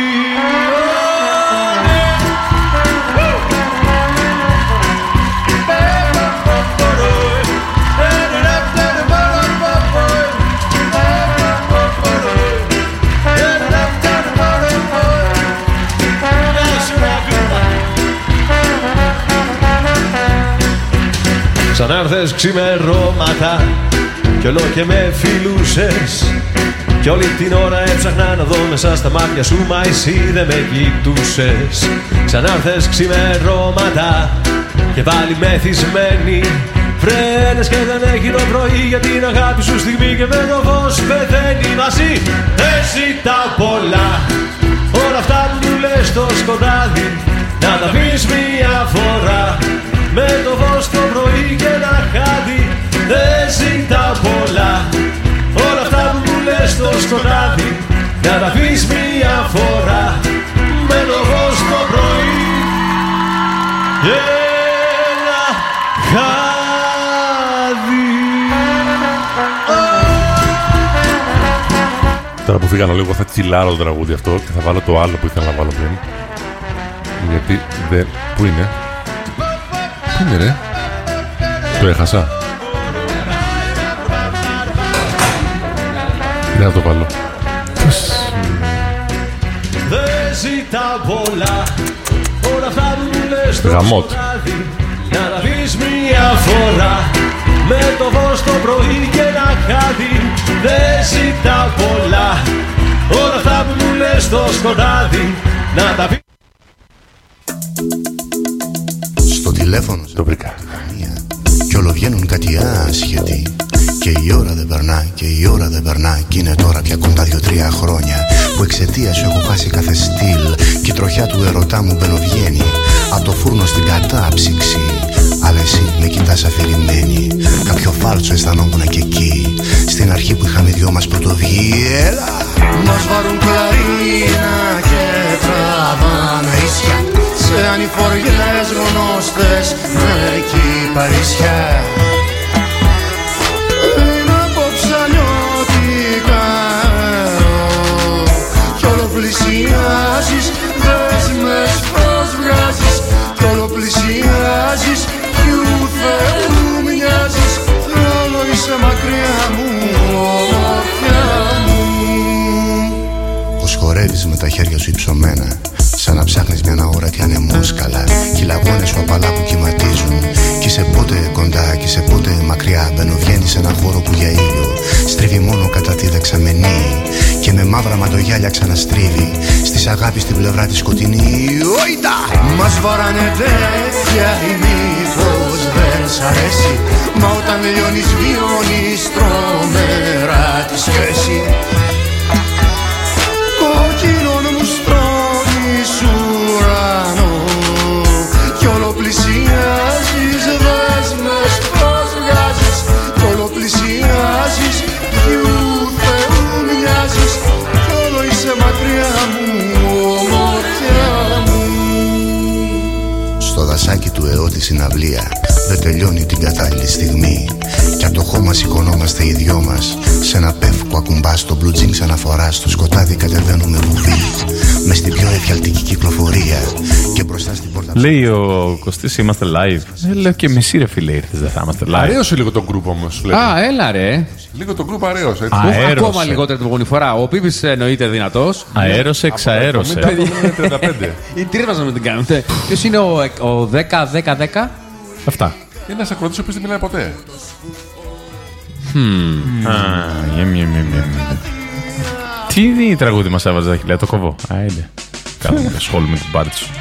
Σαν άρθες ξημερώματα κι όλο και με φιλούσες, κι όλη την ώρα έψαχνα να δω μέσα στα μάτια σου, μα εσύ δεν με κοιτούσες. Σαν άρθες ξημερώματα και πάλι μεθυσμένοι, φρένες και δεν έχει το πρωί για την αγάπη σου στιγμή, και με το φως πεθαίνει. Μαζί δεν ζητάω πολλά, όλα αυτά που μου λες στο σκοτάδι να τα πεις μία φορά, με το φως το πρωί και ένα χάδι. Δεν ζητάω πολλά, όλα αυτά που μου λες στο σκοτάδι να τα πεις μία φορά, με το φως το πρωί και ένα χάδι. Τώρα που φύγανα λίγο θα τσιλάρω το τραγούδι αυτό και θα βάλω το άλλο που ήθελα να βάλω πριν. Γιατί δεν... Πού είναι? Πού είναι ρε? Το έχασα. Δεν θα το βάλω. Δεν ζητάω πολλά, όλα αυτά που μου λες στο σκοτάδι να τα πεις μία φορά, με το φως το πρωί και ένα χάδι. Δεν ζητάω πολλά, όλα αυτά που μου λες στο σκοτάδι να τα πεις. Στο τηλέφωνο το βρήκα κι όλο βγαίνουν κάτι άσχετοι, και η ώρα δεν περνάει, και η ώρα δεν περνάει, κι είναι τώρα πια κοντά δυο-τρία χρόνια που εξαιτία σου έχω χάσει κάθε στυλ, κι η τροχιά του ερωτά μου μπαινοβγαίνει απ' το φούρνο στην κατάψυξη. Αλλά εσύ με κοιτάς αφηρημένη, κάποιο φάλτσο αισθανόμουν και εκεί, στην αρχή που είχαμε δυο μας πρωτοβγεί. Έλα! Μας βάρουν κλαρίνα και τραβάνε ίσια σε ανηφοριές γνώστες με κυπαρισιά. Είναι απόψε αλλιώτικα κι όλο πλησιάζεις, δες μες πως βγάζεις, κι όλο πλησιάζεις κι ου Θεού μοιάζεις, θέλω είσαι μακριά μου, ομορφιά μου. Πως χορεύεις με τα χέρια σου υψωμένα, σαν να ψάχνεις μια αόρατη ανεμόσκαλα, κι οι λαγώνες σου απαλά που κυματίζουν, κι είσαι πότε κοντά κι είσαι πότε μακριά. Μπαινοβγαίνεις σε ένα χώρο που για ήλιο στρίβει μόνο κατά τη δεξαμενή, και με μαύρα ματογιάλια ξαναστρίβει στις αγάπης την πλευρά τη σκοτεινή. Όιτα! Μας βαράνε τέτοια ή μήπως δεν σ' αρέσει, μα όταν λιώνεις βιώνεις τρομερά τη σχέση. Κόκκινον μου στρώνεις ουρανό κι όλο πλησιάζεις, δες μες πως βγάζεις, κι όλο πλησιάζεις κι ου Θεού μοιάζεις, κι όλο είσαι μακριά μου, ομορφιά μου. Στο δασάκι του αιώτη συναυλία. Δεν τελειώνει την κατάλληλη στιγμή. Κι απ' το χώμα σηκωνόμαστε οι δυο μας. Σ' ένα πεύκο ακουμπάς το blue jeans αναφορά. Στο σκοτάδι κατεβαίνουμε βουβή. Μες στην πιο εφιαλτική κυκλοφορία. Και μπροστά στην πόρτα. Λέει ο Κωστής, είμαστε live. Ε, λέω και μισή ρε φίλε ήρθες, δεν θα είμαστε live. Αρέωσε λίγο το group όμως. Α, έλα ρε. Λίγο το group αρέωσε. Έτσι. Αέρωσε. Ακόμα λιγότερα την επόμενη φορά. Ο Πίπης εννοείται δυνατός. Αέρωσε, εξαέρωσε. τριάντα πέντε. Οι τρεις μας να μην την κάνετε. Ποιος είναι ο, ο δέκα δέκα δέκα? Αυτά. Είναι ένας ακροατής ο οποίος δεν μιλάει ποτέ. Α, γεμ, γεμ, γεμ, γεμ. Τι είναι η τραγούδι μας έβαζε τα χιλιά, το κοβώ. Άιντε. Κάτω και ασχόλου με την πάρτι σου.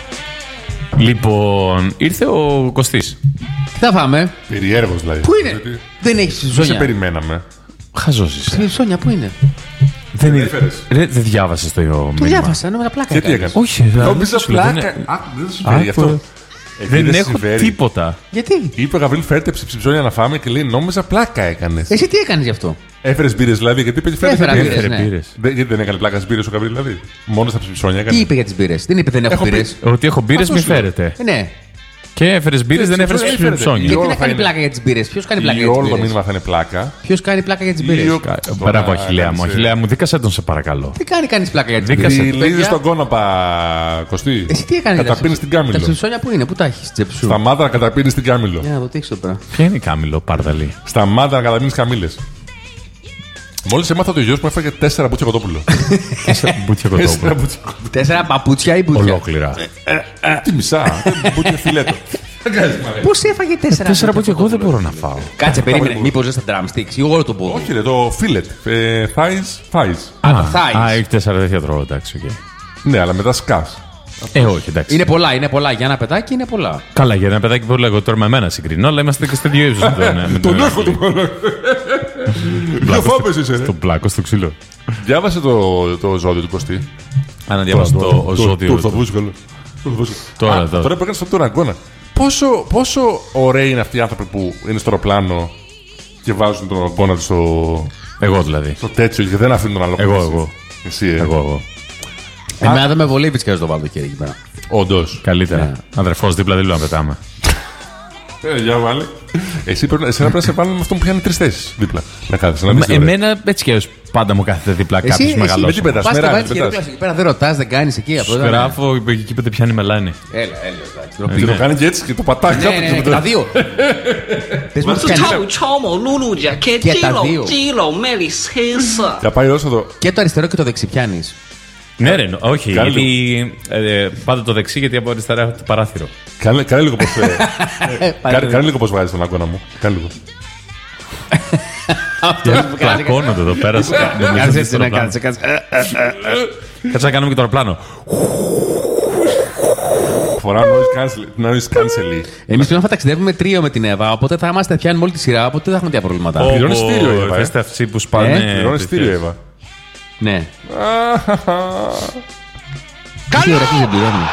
Λοιπόν, ήρθε ο Κωστής. Τι θα φάμε? Περιέργως δηλαδή. Πού είναι? Γιατί Δεν έχεις δεν σε ψιψόνια. περιμέναμε. Χαζός είσαι. Ψιψόνια πού είναι? Δεν, είναι... έφερες. Ρε, δεν διάβασες το μήνυμα. Το διάβασα, νόμιζα πλάκα. Και τι έκανες. έκανε. Όχι, ρε, Νόμιζα σου λέω, δεν πλάκα. είναι- Α, δεν σου συμβαίνει Άκου, αυτό. Εκεί Δεν σου έχω συμβαίνει. τίποτα. Γιατί? Είπε ο Γαβρίλ, φέρτε ψιψιψόνια να φάμε και λέει νόμιζα πλάκα έκανες. Εσύ τι έκανες γι' αυτό? Έφερες μπύρες δηλαδή, γιατί είπε φέρτε Έφερα μπύρες. μπύρες. Έφερε ναι. μπύρες. Δεν- Γιατί δεν έκανε πλάκα στις μπύρες ο Γαβρίλ δηλαδή. Μόνο στα ψιψιψόνια έκανε. Τι είπε για τις μπύρες? Δεν είπε δεν έχω Έχω πει. μπύρες. Ότι έχω μπύρες, Αυτό μη σου λέω. φέρετε. Ε, ναι. Και έφερες μπύρες, δεν έφερες ψιψιψόνια έφερε. ψιψιψόνια. Η Γιατί όλα να θα κάνει είναι. πλάκα για τις μπύρες? Ποιος κάνει πλάκα Ή για τις όλο το μπύρες? μήνυμα θα είναι πλάκα. Ποιος κάνει πλάκα για τις Ή μπύρες? ο- Μπράβο, Τώρα, Αχιλλέα μου. εντάξει. Αχιλλέα μου, δίκασε τον σε παρακαλώ. Τι κάνει κάνεις πλάκα για τις Δίκασε. μπύρες? Τη λύζεις Παιδιά, τον κόναπα, Κωστή. Εσύ τι έκανες? Καταπίνεις την Τα Κάμιλο. ψιψόνια πού είναι? Πού τα έχεις στην τσέπη σου? Στα μάτια να καταπίνεις την Κάμιλο. Για να δω τι έχεις εδώ πέρα. Ποια είναι η Κάμιλο, Πάρδαλη. Στα μάτια να καταπίνεις καμίλες. Μόλις έμαθα ότι ο γιος μου έφαγε τέσσερα μπούτσια κοτόπουλο. Τέσσερα μπουτια Τέσσερα κοτόπουλο. μπούτσια κοτόπουλο. Τέσσερα παπούτσια ή μπουτια? Ολόκληρα. Τι μισά. Μπούτσια φιλέτο. Πώς έφαγε τέσσερα? Τέσσερα μπουτια εγώ δεν μπορώ να φάω. Κάτσε, περίμενε. Μήπως δεν στα drumsticks ή όλο το πόδι? Όχι ρε, το φιλέτ. Ε, Thighs, thighs. Α, το thighs. Α, έχει τέσσερα τέτοια τρώω, εντάξει, οκ. Ναι, αλλά μετά σκάς. Ε, όχι, εντάξει. Είναι πολλά, είναι πολλά. Για ένα παιδάκι είναι πολλά. Καλά, για ένα παιδάκι που λέγω τώρα με εμένα συγκρινώ, αλλά είμαστε και στο ίδιο ύψος. με τον- με Τον τον έχω του μόνο. Δύο φάπες είσαι ρε. Τον πλάκο στο ξύλο. Διάβασε το, το ζώδιο του Κωστή. Αν διαβάσω το ο ζώδιο. Το του. ορθοβούσκαλο. Τώρα, Α, τώρα. Τώρα που έκανες από τον αγκώνα. Πόσο, πόσο ωραίοι είναι αυτοί οι άνθρωποι που είναι στο αεροπλάνο και βάζουν τον αγκώνα του στο, Εγώ δηλαδή. στο τέτοιο και δεν αφήνουν τον άλλο. Εγώ, πίσω. εγώ. Εσύ, ε. Εγώ, εγώ. Εμένα δεν με βολεύει και να το βάλω το χέρι εκεί πέρα. Όντως. Καλύτερα. Αδερφός δίπλα-δίπλα να πετάμε. Ε, για βάλε. Εσύ πρέπει, εσένα πρέπει να σε βάλουν με αυτό που πιάνει τρεις θέσεις δίπλα. Να κάθεσαι, να δεις τι ωραία. Εμένα έτσι κι αλλιώς πάντα μου κάθεται δίπλα Εσύ- κάποιος εσύ- μεγαλός. με τι πετάς, Πας και μεράκι, βάλεις πετάς. χειρόκλαση εκεί πέρα, δεν ρωτάς, δεν κάνεις εκεί. Αυτό δεν είναι. Γράφω εκεί που δεν πιάνει μελάνη. Έλα, έλα, εντάξει. Και ντροπή. το κάνει και έτσι και το πατάει Ναι, κάπου. ναι, και ναι, το- και τα δύο. Πες μου τι κάνεις. 超某露露姐，K και 肌 τα δύο. 肉肌肉魅力黑色。 Για πάει όσο το. Και το αριστερό και το δεξί πιάνεις. Ναι, ρε, όχι. Κάνε Γιατί ε, πάντα το δεξί, γιατί από αριστερά έχω το παράθυρο. Κάνε, κάνε λίγο πώς. ε, Πάλι κάνε, κάνε λίγο πώς βάζεις τον αγκώνα μου. Κάνε λίγο. Πλακώνονται εδώ πέρα. Κάτσε έτσι να κάτσε, κάτσε. Κάτσε να κάνουμε και το αεροπλάνο. Φορά noise cancel- noise cancelling. Εμείς πλέον θα ταξιδεύουμε τρίο με την Εύα, οπότε θα είμαστε πιάνουμε όλη τη σειρά, οπότε δεν θα έχουμε τέτοια προβλήματα. Ω, Πληρώνει στήριο, η Εύα, ε. Είστε αυτοί που σπάνε. Ε, Πληρώνει στήριο, Εύα. Ναι. Τι ωραία που δεν πληρώνει.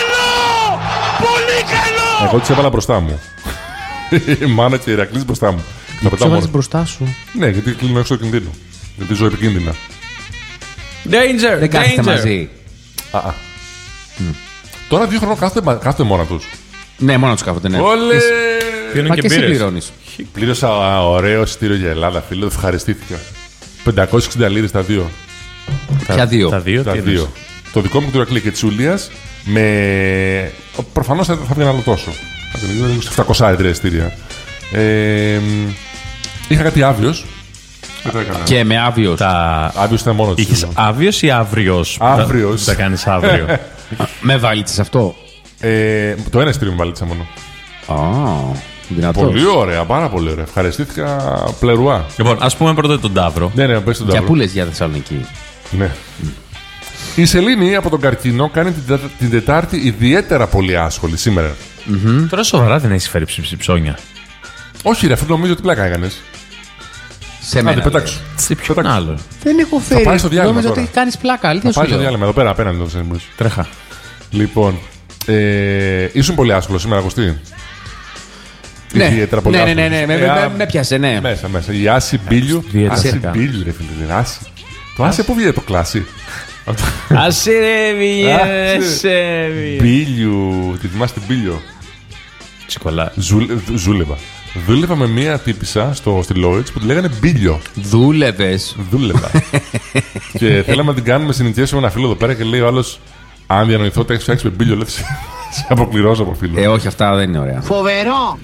Εγώ τις έβαλα μπροστά μου. Η μάνα και η Ηρακλής μπροστά μου. Να πετάω Ποιο βάλεις μόνο. μπροστά σου. Ναι, γιατί κλείνω έξω το κινδύνο. Γιατί ζω επικίνδυνα. Danger! Δεν κάθεστε danger. μαζί. Α, α. Τώρα δύο χρόνια κάθονται, μα- κάθονται μόνα τους. Ναι, μόνο τους κάθονται, ναι. Όλε! Πίνουν Μα και και εσύ μπύρες. πληρώνεις. Πλήρωσα α, ωραίο εισιτήριο για Ελλάδα, φίλε. Ευχαριστήθηκα. πεντακόσιες εξήντα λίρες τα δύο. Ποια δύο. Τα δύο, Τα τι εννοείς? δύο. Το δικό μου και του Ηρακλή και τη Ουλίας με. Προφανώς θα, θα βγει άλλο τόσο. επτακόσια τρία εισιτήρια. Ε, είχα κάτι άβιος. Δεν το έκανα. Και με άβιος. Τα... Άβιος ήταν μόνο της. Είχες άβιος ή αύριος? που τα- Αύριος. που Τα κάνεις αύριο. Με βαλίτσες αυτό. Ε, το ένα εισιτήριο με βαλίτσα μόνο. Α, δυνατός. Πολύ ωραία, πάρα πολύ ωραία. Ευχαριστήθηκα πλερουά. Λοιπόν, ας πούμε πρώτα τον Ταύρο. Ναι, ναι, πες τον Για Ταύρο. πού λες για Θεσσαλονίκη. Ναι. Η Σελήνη από τον καρκίνο κάνει την, Τε- την Τετάρτη ιδιαίτερα πολύ άσχολη σήμερα. Τώρα σοβαρά δεν έχεις φέρει ψ- ψιψόνια. Όχι, ρε, αφού νομίζω ότι πλάκα έκανε. Σε Άντε, μένα. πετάξου. Σε ποιον Πετάξου. άλλο. Δεν έχω φέρει. πάει στο διάλειμμα Νόμιζα τώρα. ότι κάνεις πλάκα. Αλήθεια Θα πάει σου στο λέω. διάλειμμα εδώ πέρα απέναντι το ξέρεις. Τρέχα. Λοιπόν, ε, ήσουν πολύ άσχολο σήμερα, Κωστή. Ναι, Ιδιαίτερα πολύ ναι, ναι, ναι, άσχολος. ναι, με- Ε, με- α, με πιάσε, ναι. Μέσα, μέσα. Η Άση Μπίλιου. ιδιαίτερα Άση σειρά. Μπίλιου, ρε φίλε. Άση. Το Άση πού βγαίνει το κλάσι. Άσε ρε Άσε. βιέσαι Μπίλιου. Τη θυμάστε Μπίλιο. Τσικολά. Ζούλευα. Δούλευα με μία τύπισσα στο, στη Lloyds που τη λέγανε Μπίλιο. Δούλευες. Δούλευα. Και θέλαμε να την κάνουμε συνοικίαση με ένα φίλο εδώ πέρα και λέει ο άλλος, αν διανοηθώ ότι έχεις φτιάξει με Μπίλιο, λέει, σε αποκληρώσω από φίλο. Ε, όχι, αυτά δεν είναι ωραία. Φοβερό.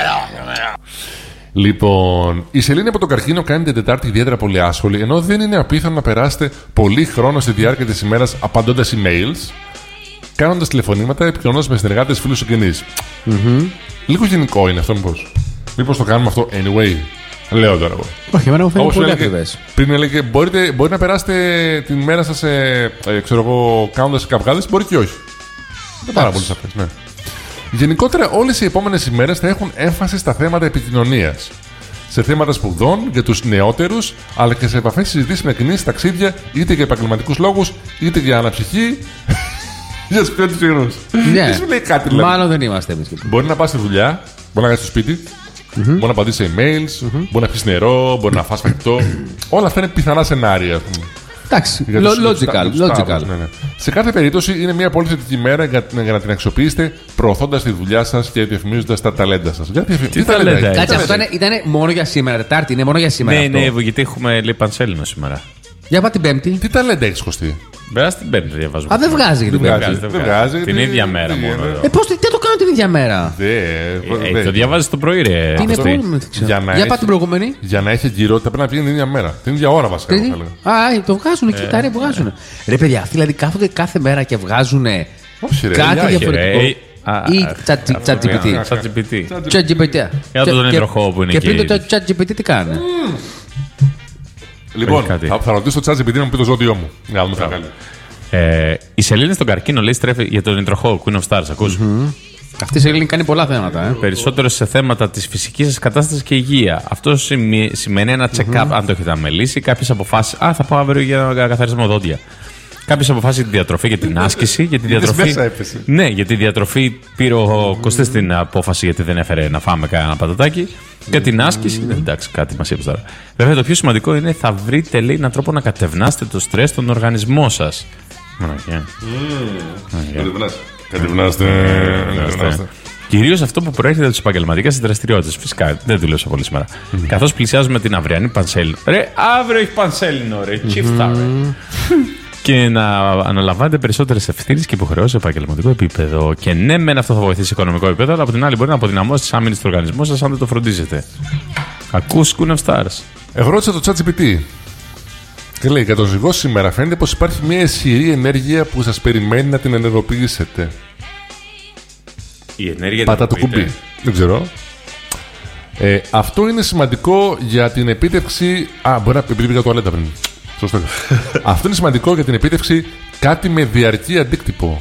Λοιπόν, η σελήνη από τον καρκίνο κάνει την Τετάρτη ιδιαίτερα πολύ άσχολη, ενώ δεν είναι απίθανο να περάσετε πολύ χρόνο στη διάρκεια της ημέρας απαντώντας emails, κάνοντας τηλεφωνήματα, επικοινωνώντας με συνεργάτες, φίλους και συγγενείς. Mm-hmm. Λίγο γενικό είναι αυτό, μήπως. Μήπως το κάνουμε αυτό anyway. Λέω τώρα εγώ. Όχι, εμένα μου φαίνεται πολύ ακριβές. Πριν έλεγε, μπορείτε, μπορεί να περάσετε την μέρα σας, ε, ε, ξέρω εγώ, κάνοντας καυγάδες, μπορεί και όχι. Δεν πάρα πολύ σαφές, ναι. Γενικότερα, όλες οι επόμενες ημέρες θα έχουν έμφαση στα θέματα επικοινωνίας. Σε θέματα σπουδών για τους νεότερους, αλλά και σε επαφές συζητήσεις με κινήσεις, ταξίδια, είτε για επαγγελματικούς λόγους, είτε για αναψυχή. Για τους πιο τυχερούς. Ναι. Δεν λέει κάτι, δηλαδή. Μάλλον δεν είμαστε εμείς. Μπορεί να πας στη δουλειά, μπορεί να κάνεις στο σπίτι, mm-hmm. μπορεί να απαντήσεις σε emails, mm-hmm. μπορεί να πεις νερό, μπορεί να φας φαγητό. Όλα αυτά είναι πιθανά σενάρια. Εντάξει, logical. logical. Ναι, ναι. Σε κάθε περίπτωση είναι μια πολύ θετική μέρα για, για να την αξιοποιήσετε, προωθώντας τη δουλειά σας και διαφημίζοντας τα ταλέντα σας. Γιατί τι ταλέντα. Κάτσε, αυτό ήταν μόνο για σήμερα. Τετάρτη είναι μόνο για σήμερα. Ναι, αυτό. ναι, γιατί έχουμε λέει Πανσέλινο σήμερα. Για πάτε την Πέμπτη. Τι ταλέντα έχεις, Κωστή? Μπέρα την Πέμπτη διαβάζουμε. Α, δεν βγάζει γιατί δεν βγάζει. Δεν βγάζει. Την ίδια μέρα μόνο. Ε, πώς, τι το κάνω την ίδια μέρα? Ε, το διαβάζεις το πρωί, ρε. Τι είναι επόμενη, για Για πάτε την προηγούμενη. Για να έχει εγκυρότητα πρέπει να πηγαίνει την ίδια μέρα. Την ίδια ώρα βασικά. Α, το βγάζουν εκεί, τα ρε βγάζουν. Ρε παιδιά, αυτοί δηλαδή κάθονται κάθε μέρα και βγάζουν κάτι διαφορετικό. Ή ChatGPT. ChatGPT. Για τον υδροχό που είναι εκεί. Και πριν το ChatGPT τι κάνει? Λοιπόν, θα, θα ρωτήσω το ChatGPT να μου πει το ζώδιό μου. Να δούμε τι ε, η σελήνη στον καρκίνο λέει στρέφει για τον υδροχό Queen of Stars. Ακούς. Mm-hmm. Αυτή η σελήνη κάνει πολλά θέματα. Ε. Περισσότερο σε θέματα της φυσικής σας κατάστασης και υγεία. Αυτό σημαίνει ένα check-up, mm-hmm. αν το έχετε αμελήσει, κάποιες αποφάσεις. Α, θα πάω αύριο για να καθαρίσουμε δόντια. Κάποιες αποφάσεις για τη διατροφή, για την άσκηση. Για τη διατροφή. Ναι, για τη διατροφή πήρε ο Κωστής την απόφαση γιατί δεν έφερε να φάμε κανένα πατατάκι. Για την άσκηση. Mm-hmm. Εντάξει, κάτι μας είπες τώρα. Βέβαια, το πιο σημαντικό είναι θα βρείτε λέει έναν τρόπο να κατευνάσετε το στρες στον οργανισμό σας. Μοναχιά. Κατευνάστε. Κυρίως αυτό που προέρχεται από τις επαγγελματικές δραστηριότητες. Φυσικά, δεν δουλεύω πολύ σήμερα. Mm. Καθώς πλησιάζουμε την αυριανή Πανσέλινο. Ρε, αύριο έχει Πανσέλινο, ρε. Τσίφτα, ρε. Και να αναλαμβάνετε περισσότερες ευθύνες και υποχρεώσεις σε επαγγελματικό επίπεδο. Και ναι, μεν αυτό θα βοηθήσει σε οικονομικό επίπεδο, αλλά από την άλλη μπορεί να αποδυναμώσει τις άμυνες του οργανισμού σας αν δεν το φροντίζετε. Ακούς Queen of Stars. Εγώ ρώτησα το ChatGPT. Και λέει: για τον ζυγό σήμερα φαίνεται πως υπάρχει μια ισχυρή ενέργεια που σας περιμένει να την ενεργοποιήσετε. Η ενέργεια Πάτα το κουμπί. Δεν ξέρω. Ε, αυτό είναι σημαντικό για την επίτευξη. Α, μπορεί να πει πήγα τουαλέτα πριν. Σωστό. Αυτό είναι σημαντικό για την επίτευξη κάτι με διαρκή αντίκτυπο.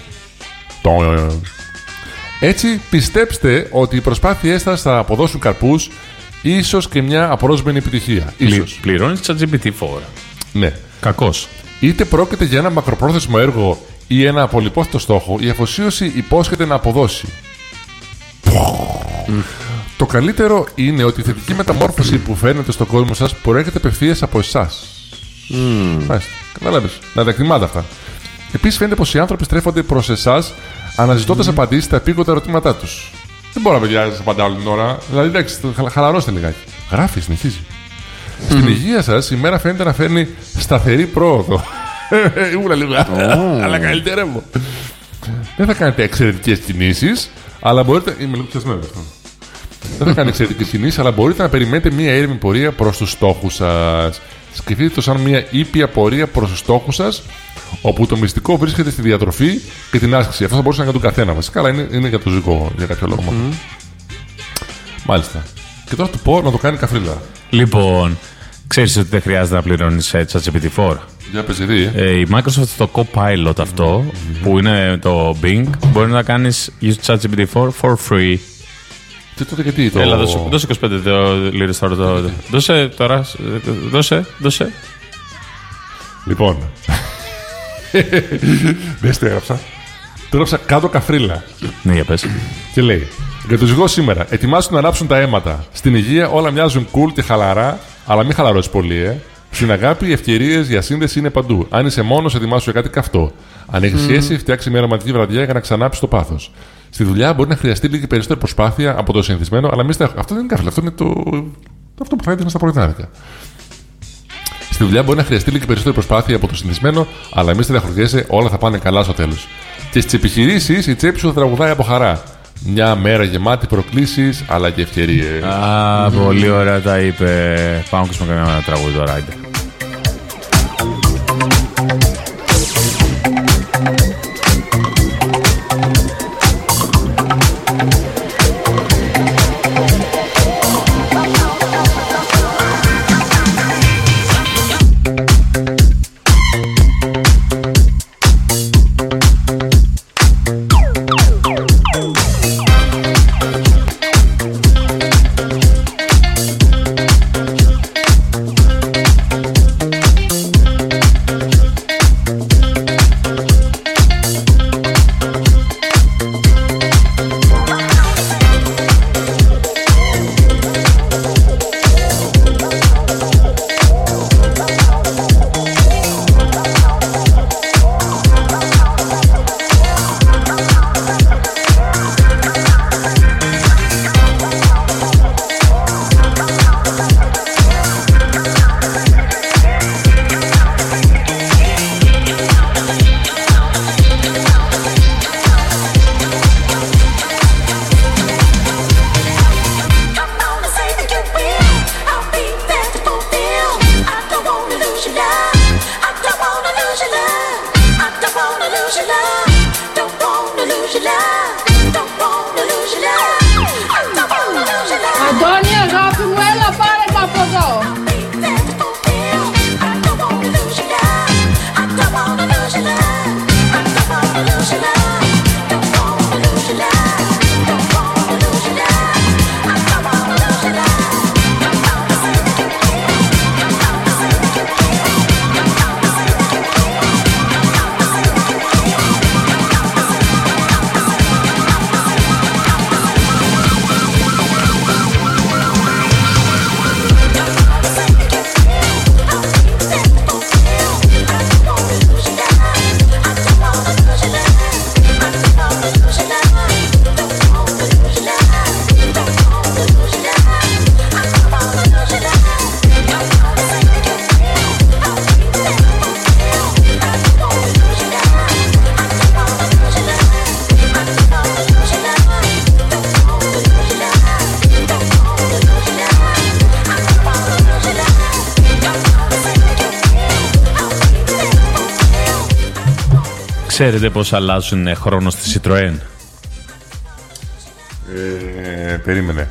Έτσι, πιστέψτε ότι οι προσπάθειές σας θα αποδώσουν καρπούς, ίσως και μια απορρόσμενη επιτυχία. Ίσως. Πληρώνεις ChatGPT φορά. Ναι. Κακός. Είτε πρόκειται για ένα μακροπρόθεσμο έργο ή ένα πολυπόθητο στόχο, η αφοσίωση υπόσχεται να αποδώσει. Mm. Το καλύτερο είναι ότι η θετική μεταμόρφωση που φαίνεται στον κόσμο σας προέρχεται απευθείας από εσάς. Mm. Μάλιστα. Καταλάβεις. Να τα εκτιμάτε αυτά. Επίσης, φαίνεται πως οι άνθρωποι στρέφονται προς εσάς αναζητώντας mm. απαντήσεις στα επίγοντα ερωτήματά τους. Δεν μπορώ, παιδιά, να σας απαντάω όλη την ώρα. Δηλαδή, εντάξει, χαλαρώστε λιγάκι. Γράφει, συνεχίζει. Mm. Στην υγεία σας, η μέρα φαίνεται να φέρνει σταθερή πρόοδο. Ήμουνα λίγο. Αλλά καλύτερεύω. Δεν θα κάνετε εξαιρετικές κινήσεις, αλλά μπορείτε. Είμαι λίγο πιασμένο αυτό. Δεν θα κάνετε εξαιρετικές κινήσεις, αλλά μπορείτε να περιμένετε μια έρημη πορεία προς τους στόχους σας. Σκεφτείτε το σαν μια ήπια πορεία προς τους στόχους σας, όπου το μυστικό βρίσκεται στη διατροφή και την άσκηση. Αυτό θα μπορούσε να κάνει τον καθένα βασικά, αλλά είναι, είναι για το ζυγό για κάποιο λόγο. Mm. Μάλιστα. Και τώρα του πω να το κάνει καφρίλα. Λοιπόν, ξέρεις ότι δεν χρειάζεται να πληρώνεις ChatGPT φορ. Για πες γιατί, ε. ε, η Microsoft το Copilot αυτό, mm-hmm. που είναι το Bing, μπορεί να κάνεις use ChatGPT φορ for free. Τι τότε γιατί το... Έλα, δώσε, δώσε είκοσι πέντε λίρες τώρα. Το, δώσε τώρα, δώσε, δώσε. Λοιπόν, δεν το έγραψα. Το έγραψα κάτω καφρίλα. Ναι, για πες. Και λέει, για το ζυγό σήμερα, ετοιμάσου να ανάψουν τα αίματα. Στην υγεία όλα μοιάζουν cool και χαλαρά, αλλά μην χαλαρώσεις πολύ, ε. Στην αγάπη, οι ευκαιρίες για σύνδεση είναι παντού. Αν είσαι μόνος, ετοιμάσου για κάτι καυτό. Αν έχεις mm. σχέση, φτιάξει μια ρομαντική βραδιά για να ξανάψεις το πάθος. Στη δουλειά μπορεί να χρειαστεί λίγη περισσότερη προσπάθεια από το συνηθισμένο, αλλά εμείς, αυτό δεν είναι καφέ, αυτό είναι το, αυτό που θα έδινε στα πρωινάδικα. Στη δουλειά μπορεί να χρειαστεί λίγη περισσότερη προσπάθεια από το συνηθισμένο, αλλά εμείς δεν διαχωριέσαι, όλα θα πάνε καλά στο τέλος. Και στις επιχειρήσεις η τσέπη σου θα τραγουδάει από χαρά. Μια μέρα γεμάτη προκλήσεις, αλλά και ευκαιρίες. Α, mm. πολύ ωραία τα είπε. Πάμε να ακούσουμε κανένα τραγούδι τώρα. Αντώνη, αγάπη μου, έλα πάρε τα από εδώ. Ξέρετε πώς αλλάζουν χρόνο στη Citroën? Ε, περίμενε.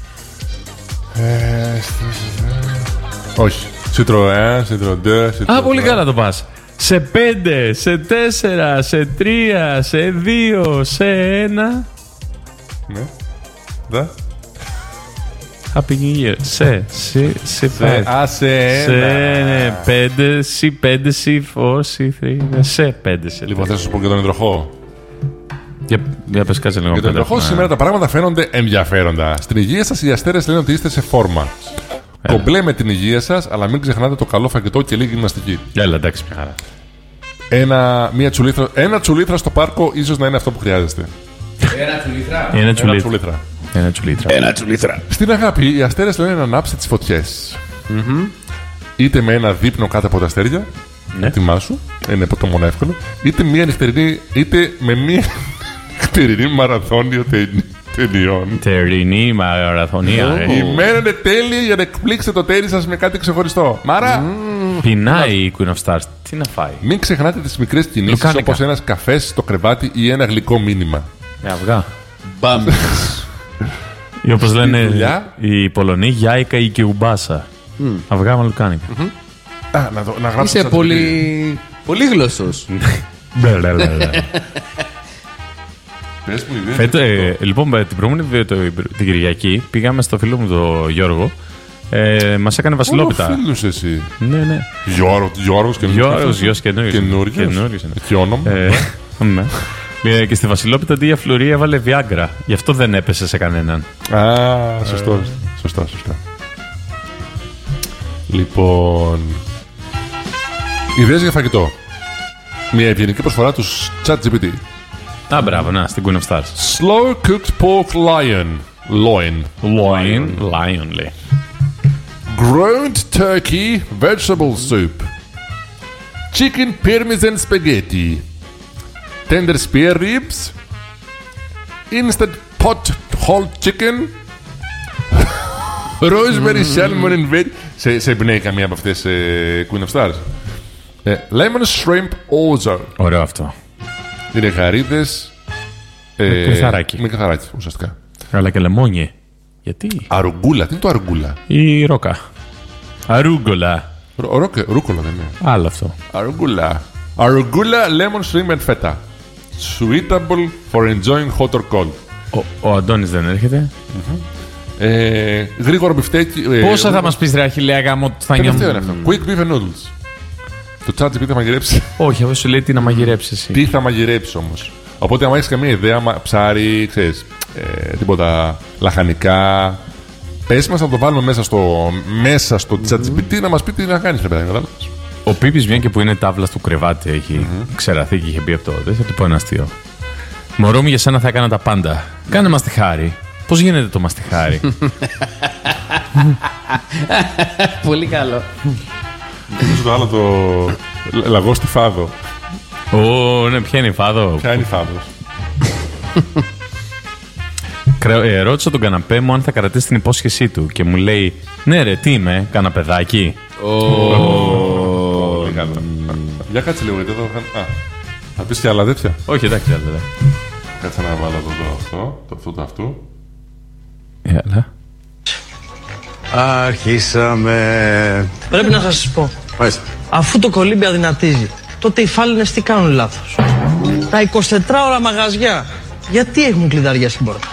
Ε, όχι. Citroën, Citroën, Citroën. Α, πολύ καλά το πας. Σε πέντε, σε τέσσερα, σε τρία, σε δύο, σε ένα. Ναι. Δα. Happy New Year. Σε, σε, σε πέντε. Α, σε ένα. Σε πέντε, σι πέντε, σι φορ, σι τρία, σε πέντε. Λοιπόν, θα σας πω και τον υδροχό. Για, για πες κάτσε λίγο. Για τον υδροχό σήμερα τα πράγματα φαίνονται ενδιαφέροντα. Στην υγεία σας οι αστέρες λένε ότι είστε σε φόρμα. Έλα. Κομπλέ με την υγεία σας, αλλά μην ξεχνάτε το καλό φαγητό και λίγη γυμναστική. Έλα, εντάξει, μια χαρά. Ένα, μια τσουλήθρα, ένα τσουλήθρα στο πάρκο ίσως να είναι αυτό που χρειάζεστε. Ένα τσουλήθρα. Ένα τσουλήθρα. Ένα τσουλήθρα. Ένα τσουλήθρα. Ένα τσουλήθρα. Στην αγάπη, οι αστέρες λένε να ανάψετε τις φωτιές. Mm-hmm. Είτε με ένα δείπνο κάτω από τα αστέρια. Ναι. Ετοιμάσου. Είναι το μόνο εύκολο. Είτε, μια νυχτερινή, είτε με μια νυχτερινή μαραθώνιο ταινιών. Τερινή μαραθωνία. Oh. Η μέρα είναι τέλεια για να εκπλήξετε το τέρι σας με κάτι ξεχωριστό. Μάρα! Mm. Πεινάει η Queen of Stars. Τι να φάει. Μην ξεχνάτε τις μικρές κινήσεις όπως ένας καφές στο κρεβάτι ή ένα γλυκό μήνυμα. Με αυγά. Μπαμ. Ή όπως λένε οι Πολωνοί, γιάικα ή και ουμπάσα. Mm. Αυγά με λουκάνικα. Mm-hmm. Α, να, το, να γράψω. Είσαι πολύ... πολύ γλώσσος. Φέτο, ε, λοιπόν, την προηγούμενη την Κυριακή πήγαμε στο φίλο μου τον Γιώργο. Ε, μας έκανε βασιλόπιτα. Όλο φίλους εσύ. Ναι, ναι. Γιώργος, Γιώργος καινούργιος. Καινούργιος. Και όνομα. Ναι. Και στη βασιλόπιτα αντί για φλουρί έβαλε Viagra. Γι' αυτό δεν έπεσε σε κανέναν. Α, σωστό. Σωστά, σωστά. Λοιπόν. Ιδέες για φαγητό. Μια ευγενική προσφορά του ChatGPT. Α, μπράβο, να, στην Queen of Stars. Slow cooked pork lion. Loin. Loin. Lion, λέει. Ground turkey vegetable soup. Chicken parmesan spaghetti. Tender spare ribs. Instant pot whole chicken. Rosemary salmon and veg. Σε, σε εμπνέει καμία από αυτές ε, Queen of Stars? Ε, lemon shrimp ouzo. Ωραίο αυτό. Είναι γαρίδες. Με ε, κρυθαράκι. Με κρυθαράκι, ουσιαστικά. Αλλά και λεμόνι. Γιατί? Αρουγγούλα. Τι είναι το αρουγγούλα? Η ρόκα. Αρούγκολα. Ρούκολα δεν είναι? Άλλο αυτό. Αρουγγούλα. Αρουγγούλα, lemon shrimp and feta. Suitable for enjoying hot or cold. Ο, ο Αντώνης δεν έρχεται. Mm-hmm. Ε, γρήγορο μπιφτέκι. Πόσα ε, θα μας πεις ρε Αχιλλέα γάμο θα νιώμουν. Quick beef and noodles. Το ChatGPT θα μαγειρέψει. Όχι, αυτό σου λέει τι να μαγειρέψει εσύ. Τι θα μαγειρέψει όμως. Οπότε, αν έχεις καμία ιδέα, ψάρι, ξέρεις, ε, τίποτα λαχανικά, πες μας να το βάλουμε μέσα στο, μέσα στο mm-hmm. ChatGPT να μας πει τι να κάνεις, ρε παιδάκι, κατάλαβες. Ο Πίπης, μια και που είναι τάβλα του κρεβάτι, έχει mm-hmm. ξεραθεί και είχε πει αυτό. Δεν θα του πω ένα αστείο. Μωρό μου, για σένα θα έκανα τα πάντα. Κάνε μας τη χάρη. Πώς γίνεται το μαστιχάρι? Πολύ καλό. Νομίζω το άλλο το λαγό στη Φάδο. Ω, ναι, ποια είναι η Φάδο? Ποια είναι η Φάδος? ε, ρώτησα τον καναπέ μου αν θα κρατήσει την υπόσχεσή του και μου λέει ναι ρε, τι είμαι, καναπεδάκι? Πολύ καλό. Για κάτσε λίγο, γιατί εδώ θα πεις και άλλα τέτοια. Όχι, εντάξει, άλλα. Κάτσε να βάλω εδώ το αυτό, το αυτό, το αυτού. Έλα. Αρχίσαμε. Πρέπει να σας πω. Μάλιστα. Αφού το κολύμπι αδυνατίζει, τότε οι φάλινες τι κάνουν λάθος? Τα εικοσιτετράωρα μαγαζιά, γιατί έχουν κλειδαριά στην πόρτα?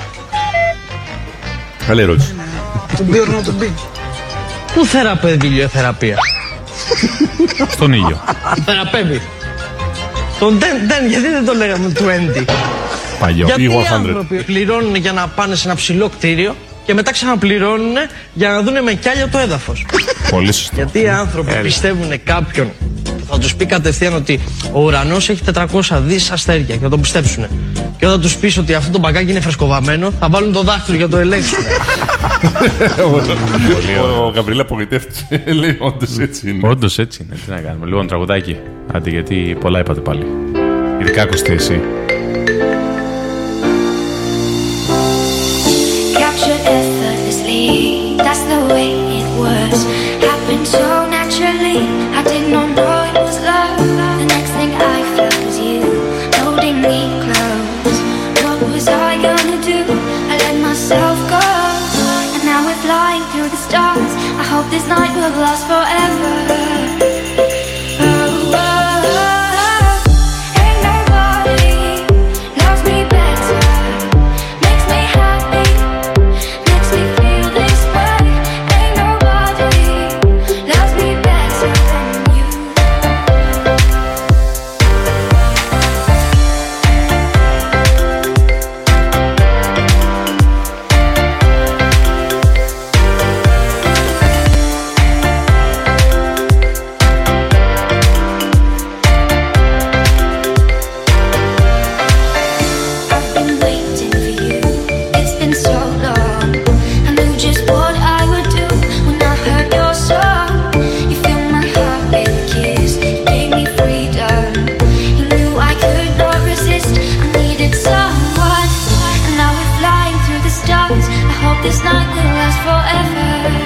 Καλή ερώτηση. Τον πει να τον πει. Πού θεραπεύει η ηλιοθεραπεία? Στον ήλιο. Θεραπεύει. Τον δεν, γιατί δεν το λέγαμε είκοσι? Παλιό. Γιατί οι άνθρωποι πληρώνουν για να πάνε σε ένα ψηλό κτίριο και μετά ξαναπληρώνουν για να δουν με κιάλια το έδαφος? Πολύ σωστό. Γιατί οι άνθρωποι Έλα. πιστεύουν κάποιον που θα τους πει κατευθείαν ότι ο ουρανός έχει τετρακόσια δις αστέρια και θα τον πιστέψουν. Και όταν τους πεις ότι αυτό το μπαγκάκι είναι φρεσκοβαμμένο, θα βάλουν το δάχτυλο για το ελέγξουν. Ο Γαβρίλα απογοητεύτηκε. Λέει όντως έτσι είναι. Όντως έτσι είναι. Τι να κάνουμε. Λοιπόν, τραγουδάκι. Άντε, γιατί πολλά είπατε πάλι. Ειδικά ακουστεί εσύ. That's the way it was. Happened so naturally. I did not know it was love. The next thing I felt was you holding me close. What was I gonna do? I let myself go. And now we're flying through the stars. I hope this night will last forever. This night will last forever.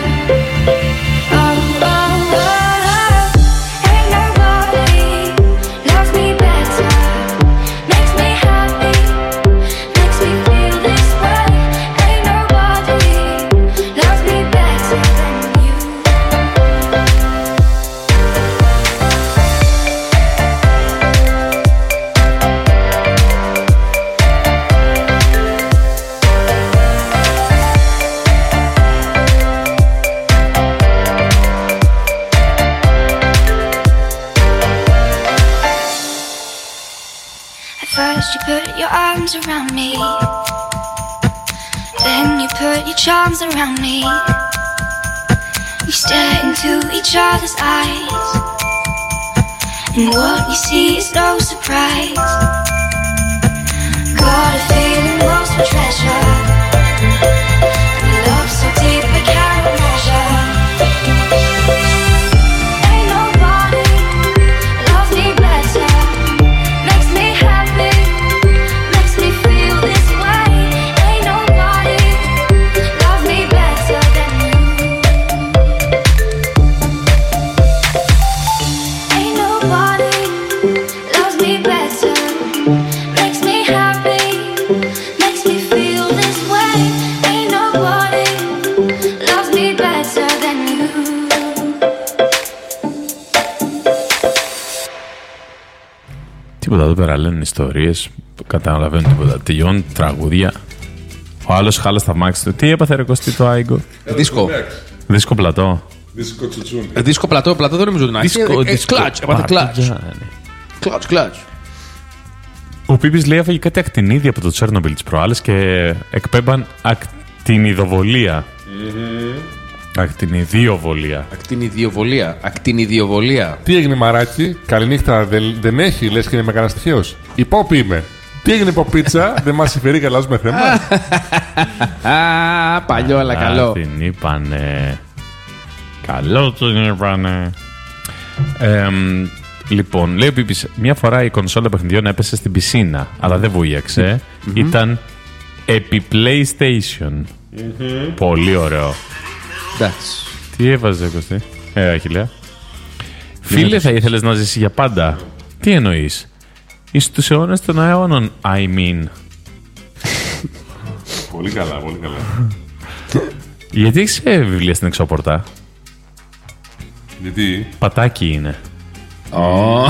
First you put your arms around me, then you put your charms around me. We stare into each other's eyes, and what we see is no surprise. got a feeling lost for treasure. Love so deep we can't measure. Ain't nobody loves me better. Makes me happy, makes me feel this way. Ain't nobody loves me better than you. Ain't nobody loves me better. Makes me happy, makes me feel this way. Ain't nobody loves me better than you. Τίποτα εδώ πέρα λένε ιστορίες, καταλαβαίνουν τίποτα. Τελειώνουν τραγούδια. Ο άλλος χάλα στα μάξι του. Τι έπαθε ρε Κωστή το Άιγκο? Δίσκο. Δίσκο πλατό. Δίσκο τσουτσούν. Δίσκο πλατό, πλατό δεν νομίζω ότι να έχει. Κλατς, έπαθε κλατς. Κλατς, κλατς. Ο Πίπης λέει έφαγε κάτι ακτινίδια από το Τσέρνομπιλ τις προάλλες και εκπέμπαν ακτινιδοβολία. Mm-hmm. Ακτινιδιοβολία. Ακτινιδιοβολία. Ακτινιδιοβολία. Τι έγινε μαράκι, καληνύχτα δεν, δεν έχει, λες και είναι με κανένας τυχαίος. Υπόπη είμαι. Τι έγινε υποπίτσα, δεν μας συμφερεί και αλλάζουμε θέμα. Α, παλιό αλλά καλό. Την είπανε. Καλό την είπανε. Ε, λοιπόν, λέει ο Πίπης, μια φορά η κονσόλα παιχνιδιών έπεσε στην πισίνα, αλλά δεν βούιαξε. Mm-hmm. Ήταν επί PlayStation. Mm-hmm. Πολύ ωραίο. Εντάξει. Τι έβαζε, Κωστή? Ε, Αχιλλέα. Φίλε, θα ήθελες να ζήσεις για πάντα? Τι εννοείς? Εις τους αιώνες των αιώνων, I mean. Πολύ καλά, πολύ καλά. Γιατί έχεις ε, βιβλία στην εξώπορτα? Γιατί? Πατάκι είναι. Ω,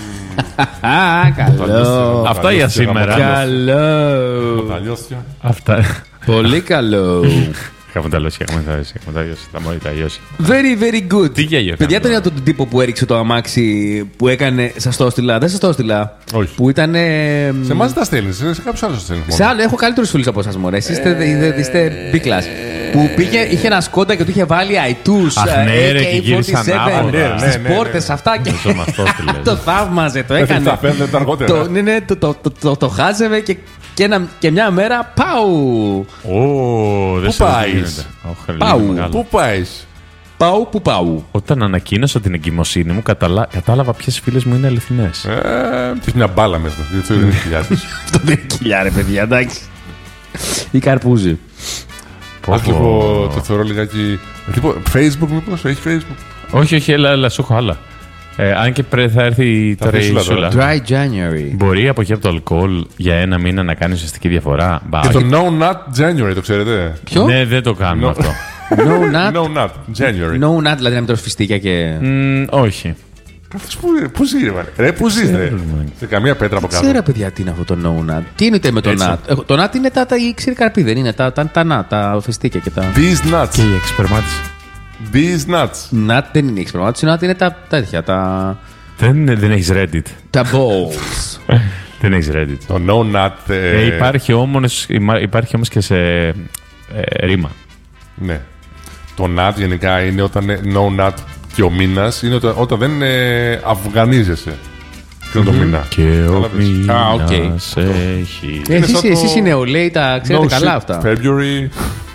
καλό. Αυτά για σήμερα. Καλό. Αυτά. Πολύ καλό. Είχαμε τα λιώσει, είχαμε τα λιώσει. Τα μόλι τα λιώσει. Very, very good. Τι γέλιο. Παιδιά, τον είδα τον τύπο που έριξε το αμάξι που έκανε. Σας το έστειλα. Δεν σας το έστειλα. Όχι. Που ήταν. Σε εμάς δεν τα στέλνεις, σε κάποιους άλλους τα στέλνεις. Σε άλλο, έχω καλύτερους φίλους από εσάς, μωρέ. Εσείς είστε B-class. Που πήγε, είχε ένα σκόντα και του είχε βάλει αϊτούς. Αχ, ναι, ρε, και γύρισαν άποδα. Στις πόρτες αυτά και το θαύμαζε, το έκανε. Ναι, ναι, το χάζευε και μια μέρα πάου. Πού πάεις? Πάου. Πού πάεις? Πάου που πάου. Όταν ανακοίνωσα την εγκυμοσύνη μου, καταλα... κατάλαβα ποιες φίλες μου είναι αληθινές. Ε, και μια μπάλα μέσα. Αυτό δεν είναι χιλιάδες. Αυτό δεν είναι χιλιάδες, παιδιά, εντάξει. Ή καρπούζι. Ας λίγο το θεωρώ λιγάκι. Facebook, μήπως έχει Facebook? Όχι, όχι, έλα, έλα, σου έχω άλλα. Ε, αν και πρέπει θα έρθει τώρα η Σούλα. Dry January. Μπορεί από εκεί από το αλκοόλ για ένα μήνα να κάνει ουσιαστική διαφορά. Και το No Nut January, το ξέρετε? Ποιο? Ναι, δεν το κάνουμε αυτό. No Nut. No Nut January. No Nut, δηλαδή να μην τρως φιστίκια και. Όχι. Πού ζει, ρε, πού ζει, ρε. Σε καμία πέτρα από κάτω. Ξέρω, παιδιά, τι είναι αυτό το No Nut. Τι είναι με το Nut? Το Nut είναι τα ήξερη καρπί, δεν είναι τα Nut, τα φιστίκια και τα. These nuts. Και η εξπερμάτιση. These nuts. Nut δεν είναι η εξπερμάτιση, Nut είναι τα τέτοια, τα. Δεν έχεις Reddit. Τα balls. Δεν έχεις Reddit. Το No Nut. Υπάρχει όμως και σε ρήμα. Ναι. Το Nut γενικά είναι όταν No Nut. Και ο μήνας είναι όταν, όταν δεν ε, αυγανίζεσαι. Και το μήνα. Και ο μήνας έχει. Εσείς οι νεολαίοι τα ξέρετε καλά αυτά. February.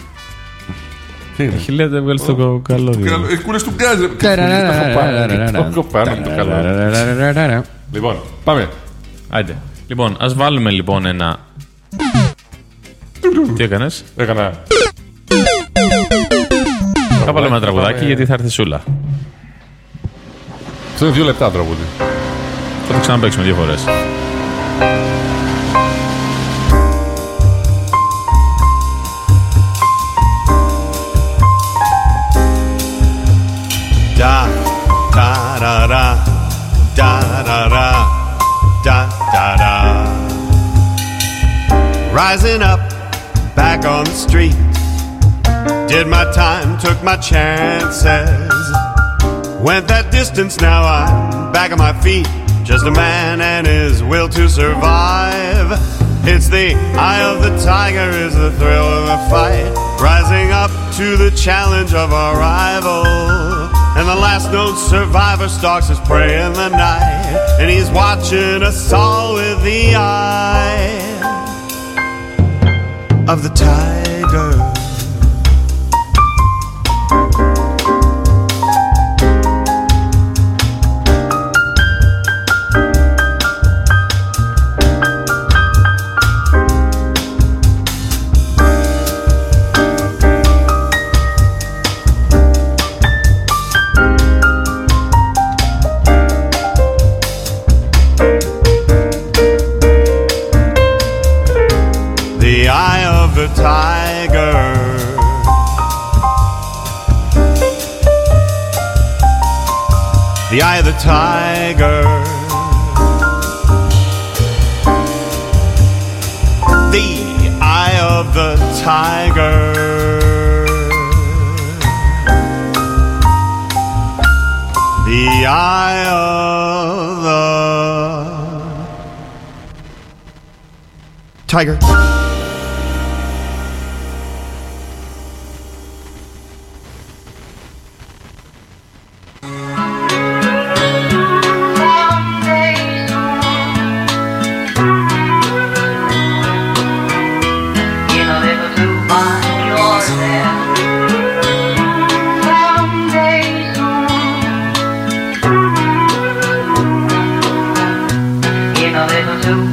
Έχει λέει δεν βγάλεις το καλώδιο. Έχει κούλες του γκάζ. Το πάνω το καλό. Λοιπόν, πάμε. Άντε. Λοιπόν, ας βάλουμε λοιπόν ένα. Τι έκανες? Έκανα. Θα βάλουμε ένα τραγουδάκι γιατί θα έρθει Σούλα. Αυτό είναι δύο λεπτά τραγούδι. Θα το ξαναπαίξουμε δύο φορές. Da da da da da da da da da da. Rising up, back on the street. Did my time, took my chances. Went that distance, now I'm back on my feet. Just a man and his will to survive. It's the eye of the tiger, is the thrill of the fight. Rising up to the challenge of our rival. And the last known survivor stalks his prey in the night. And he's watching us all with the eye. of the tiger. The eye of the tiger. The eye of the tiger. The eye of the tiger. The eye of the tiger.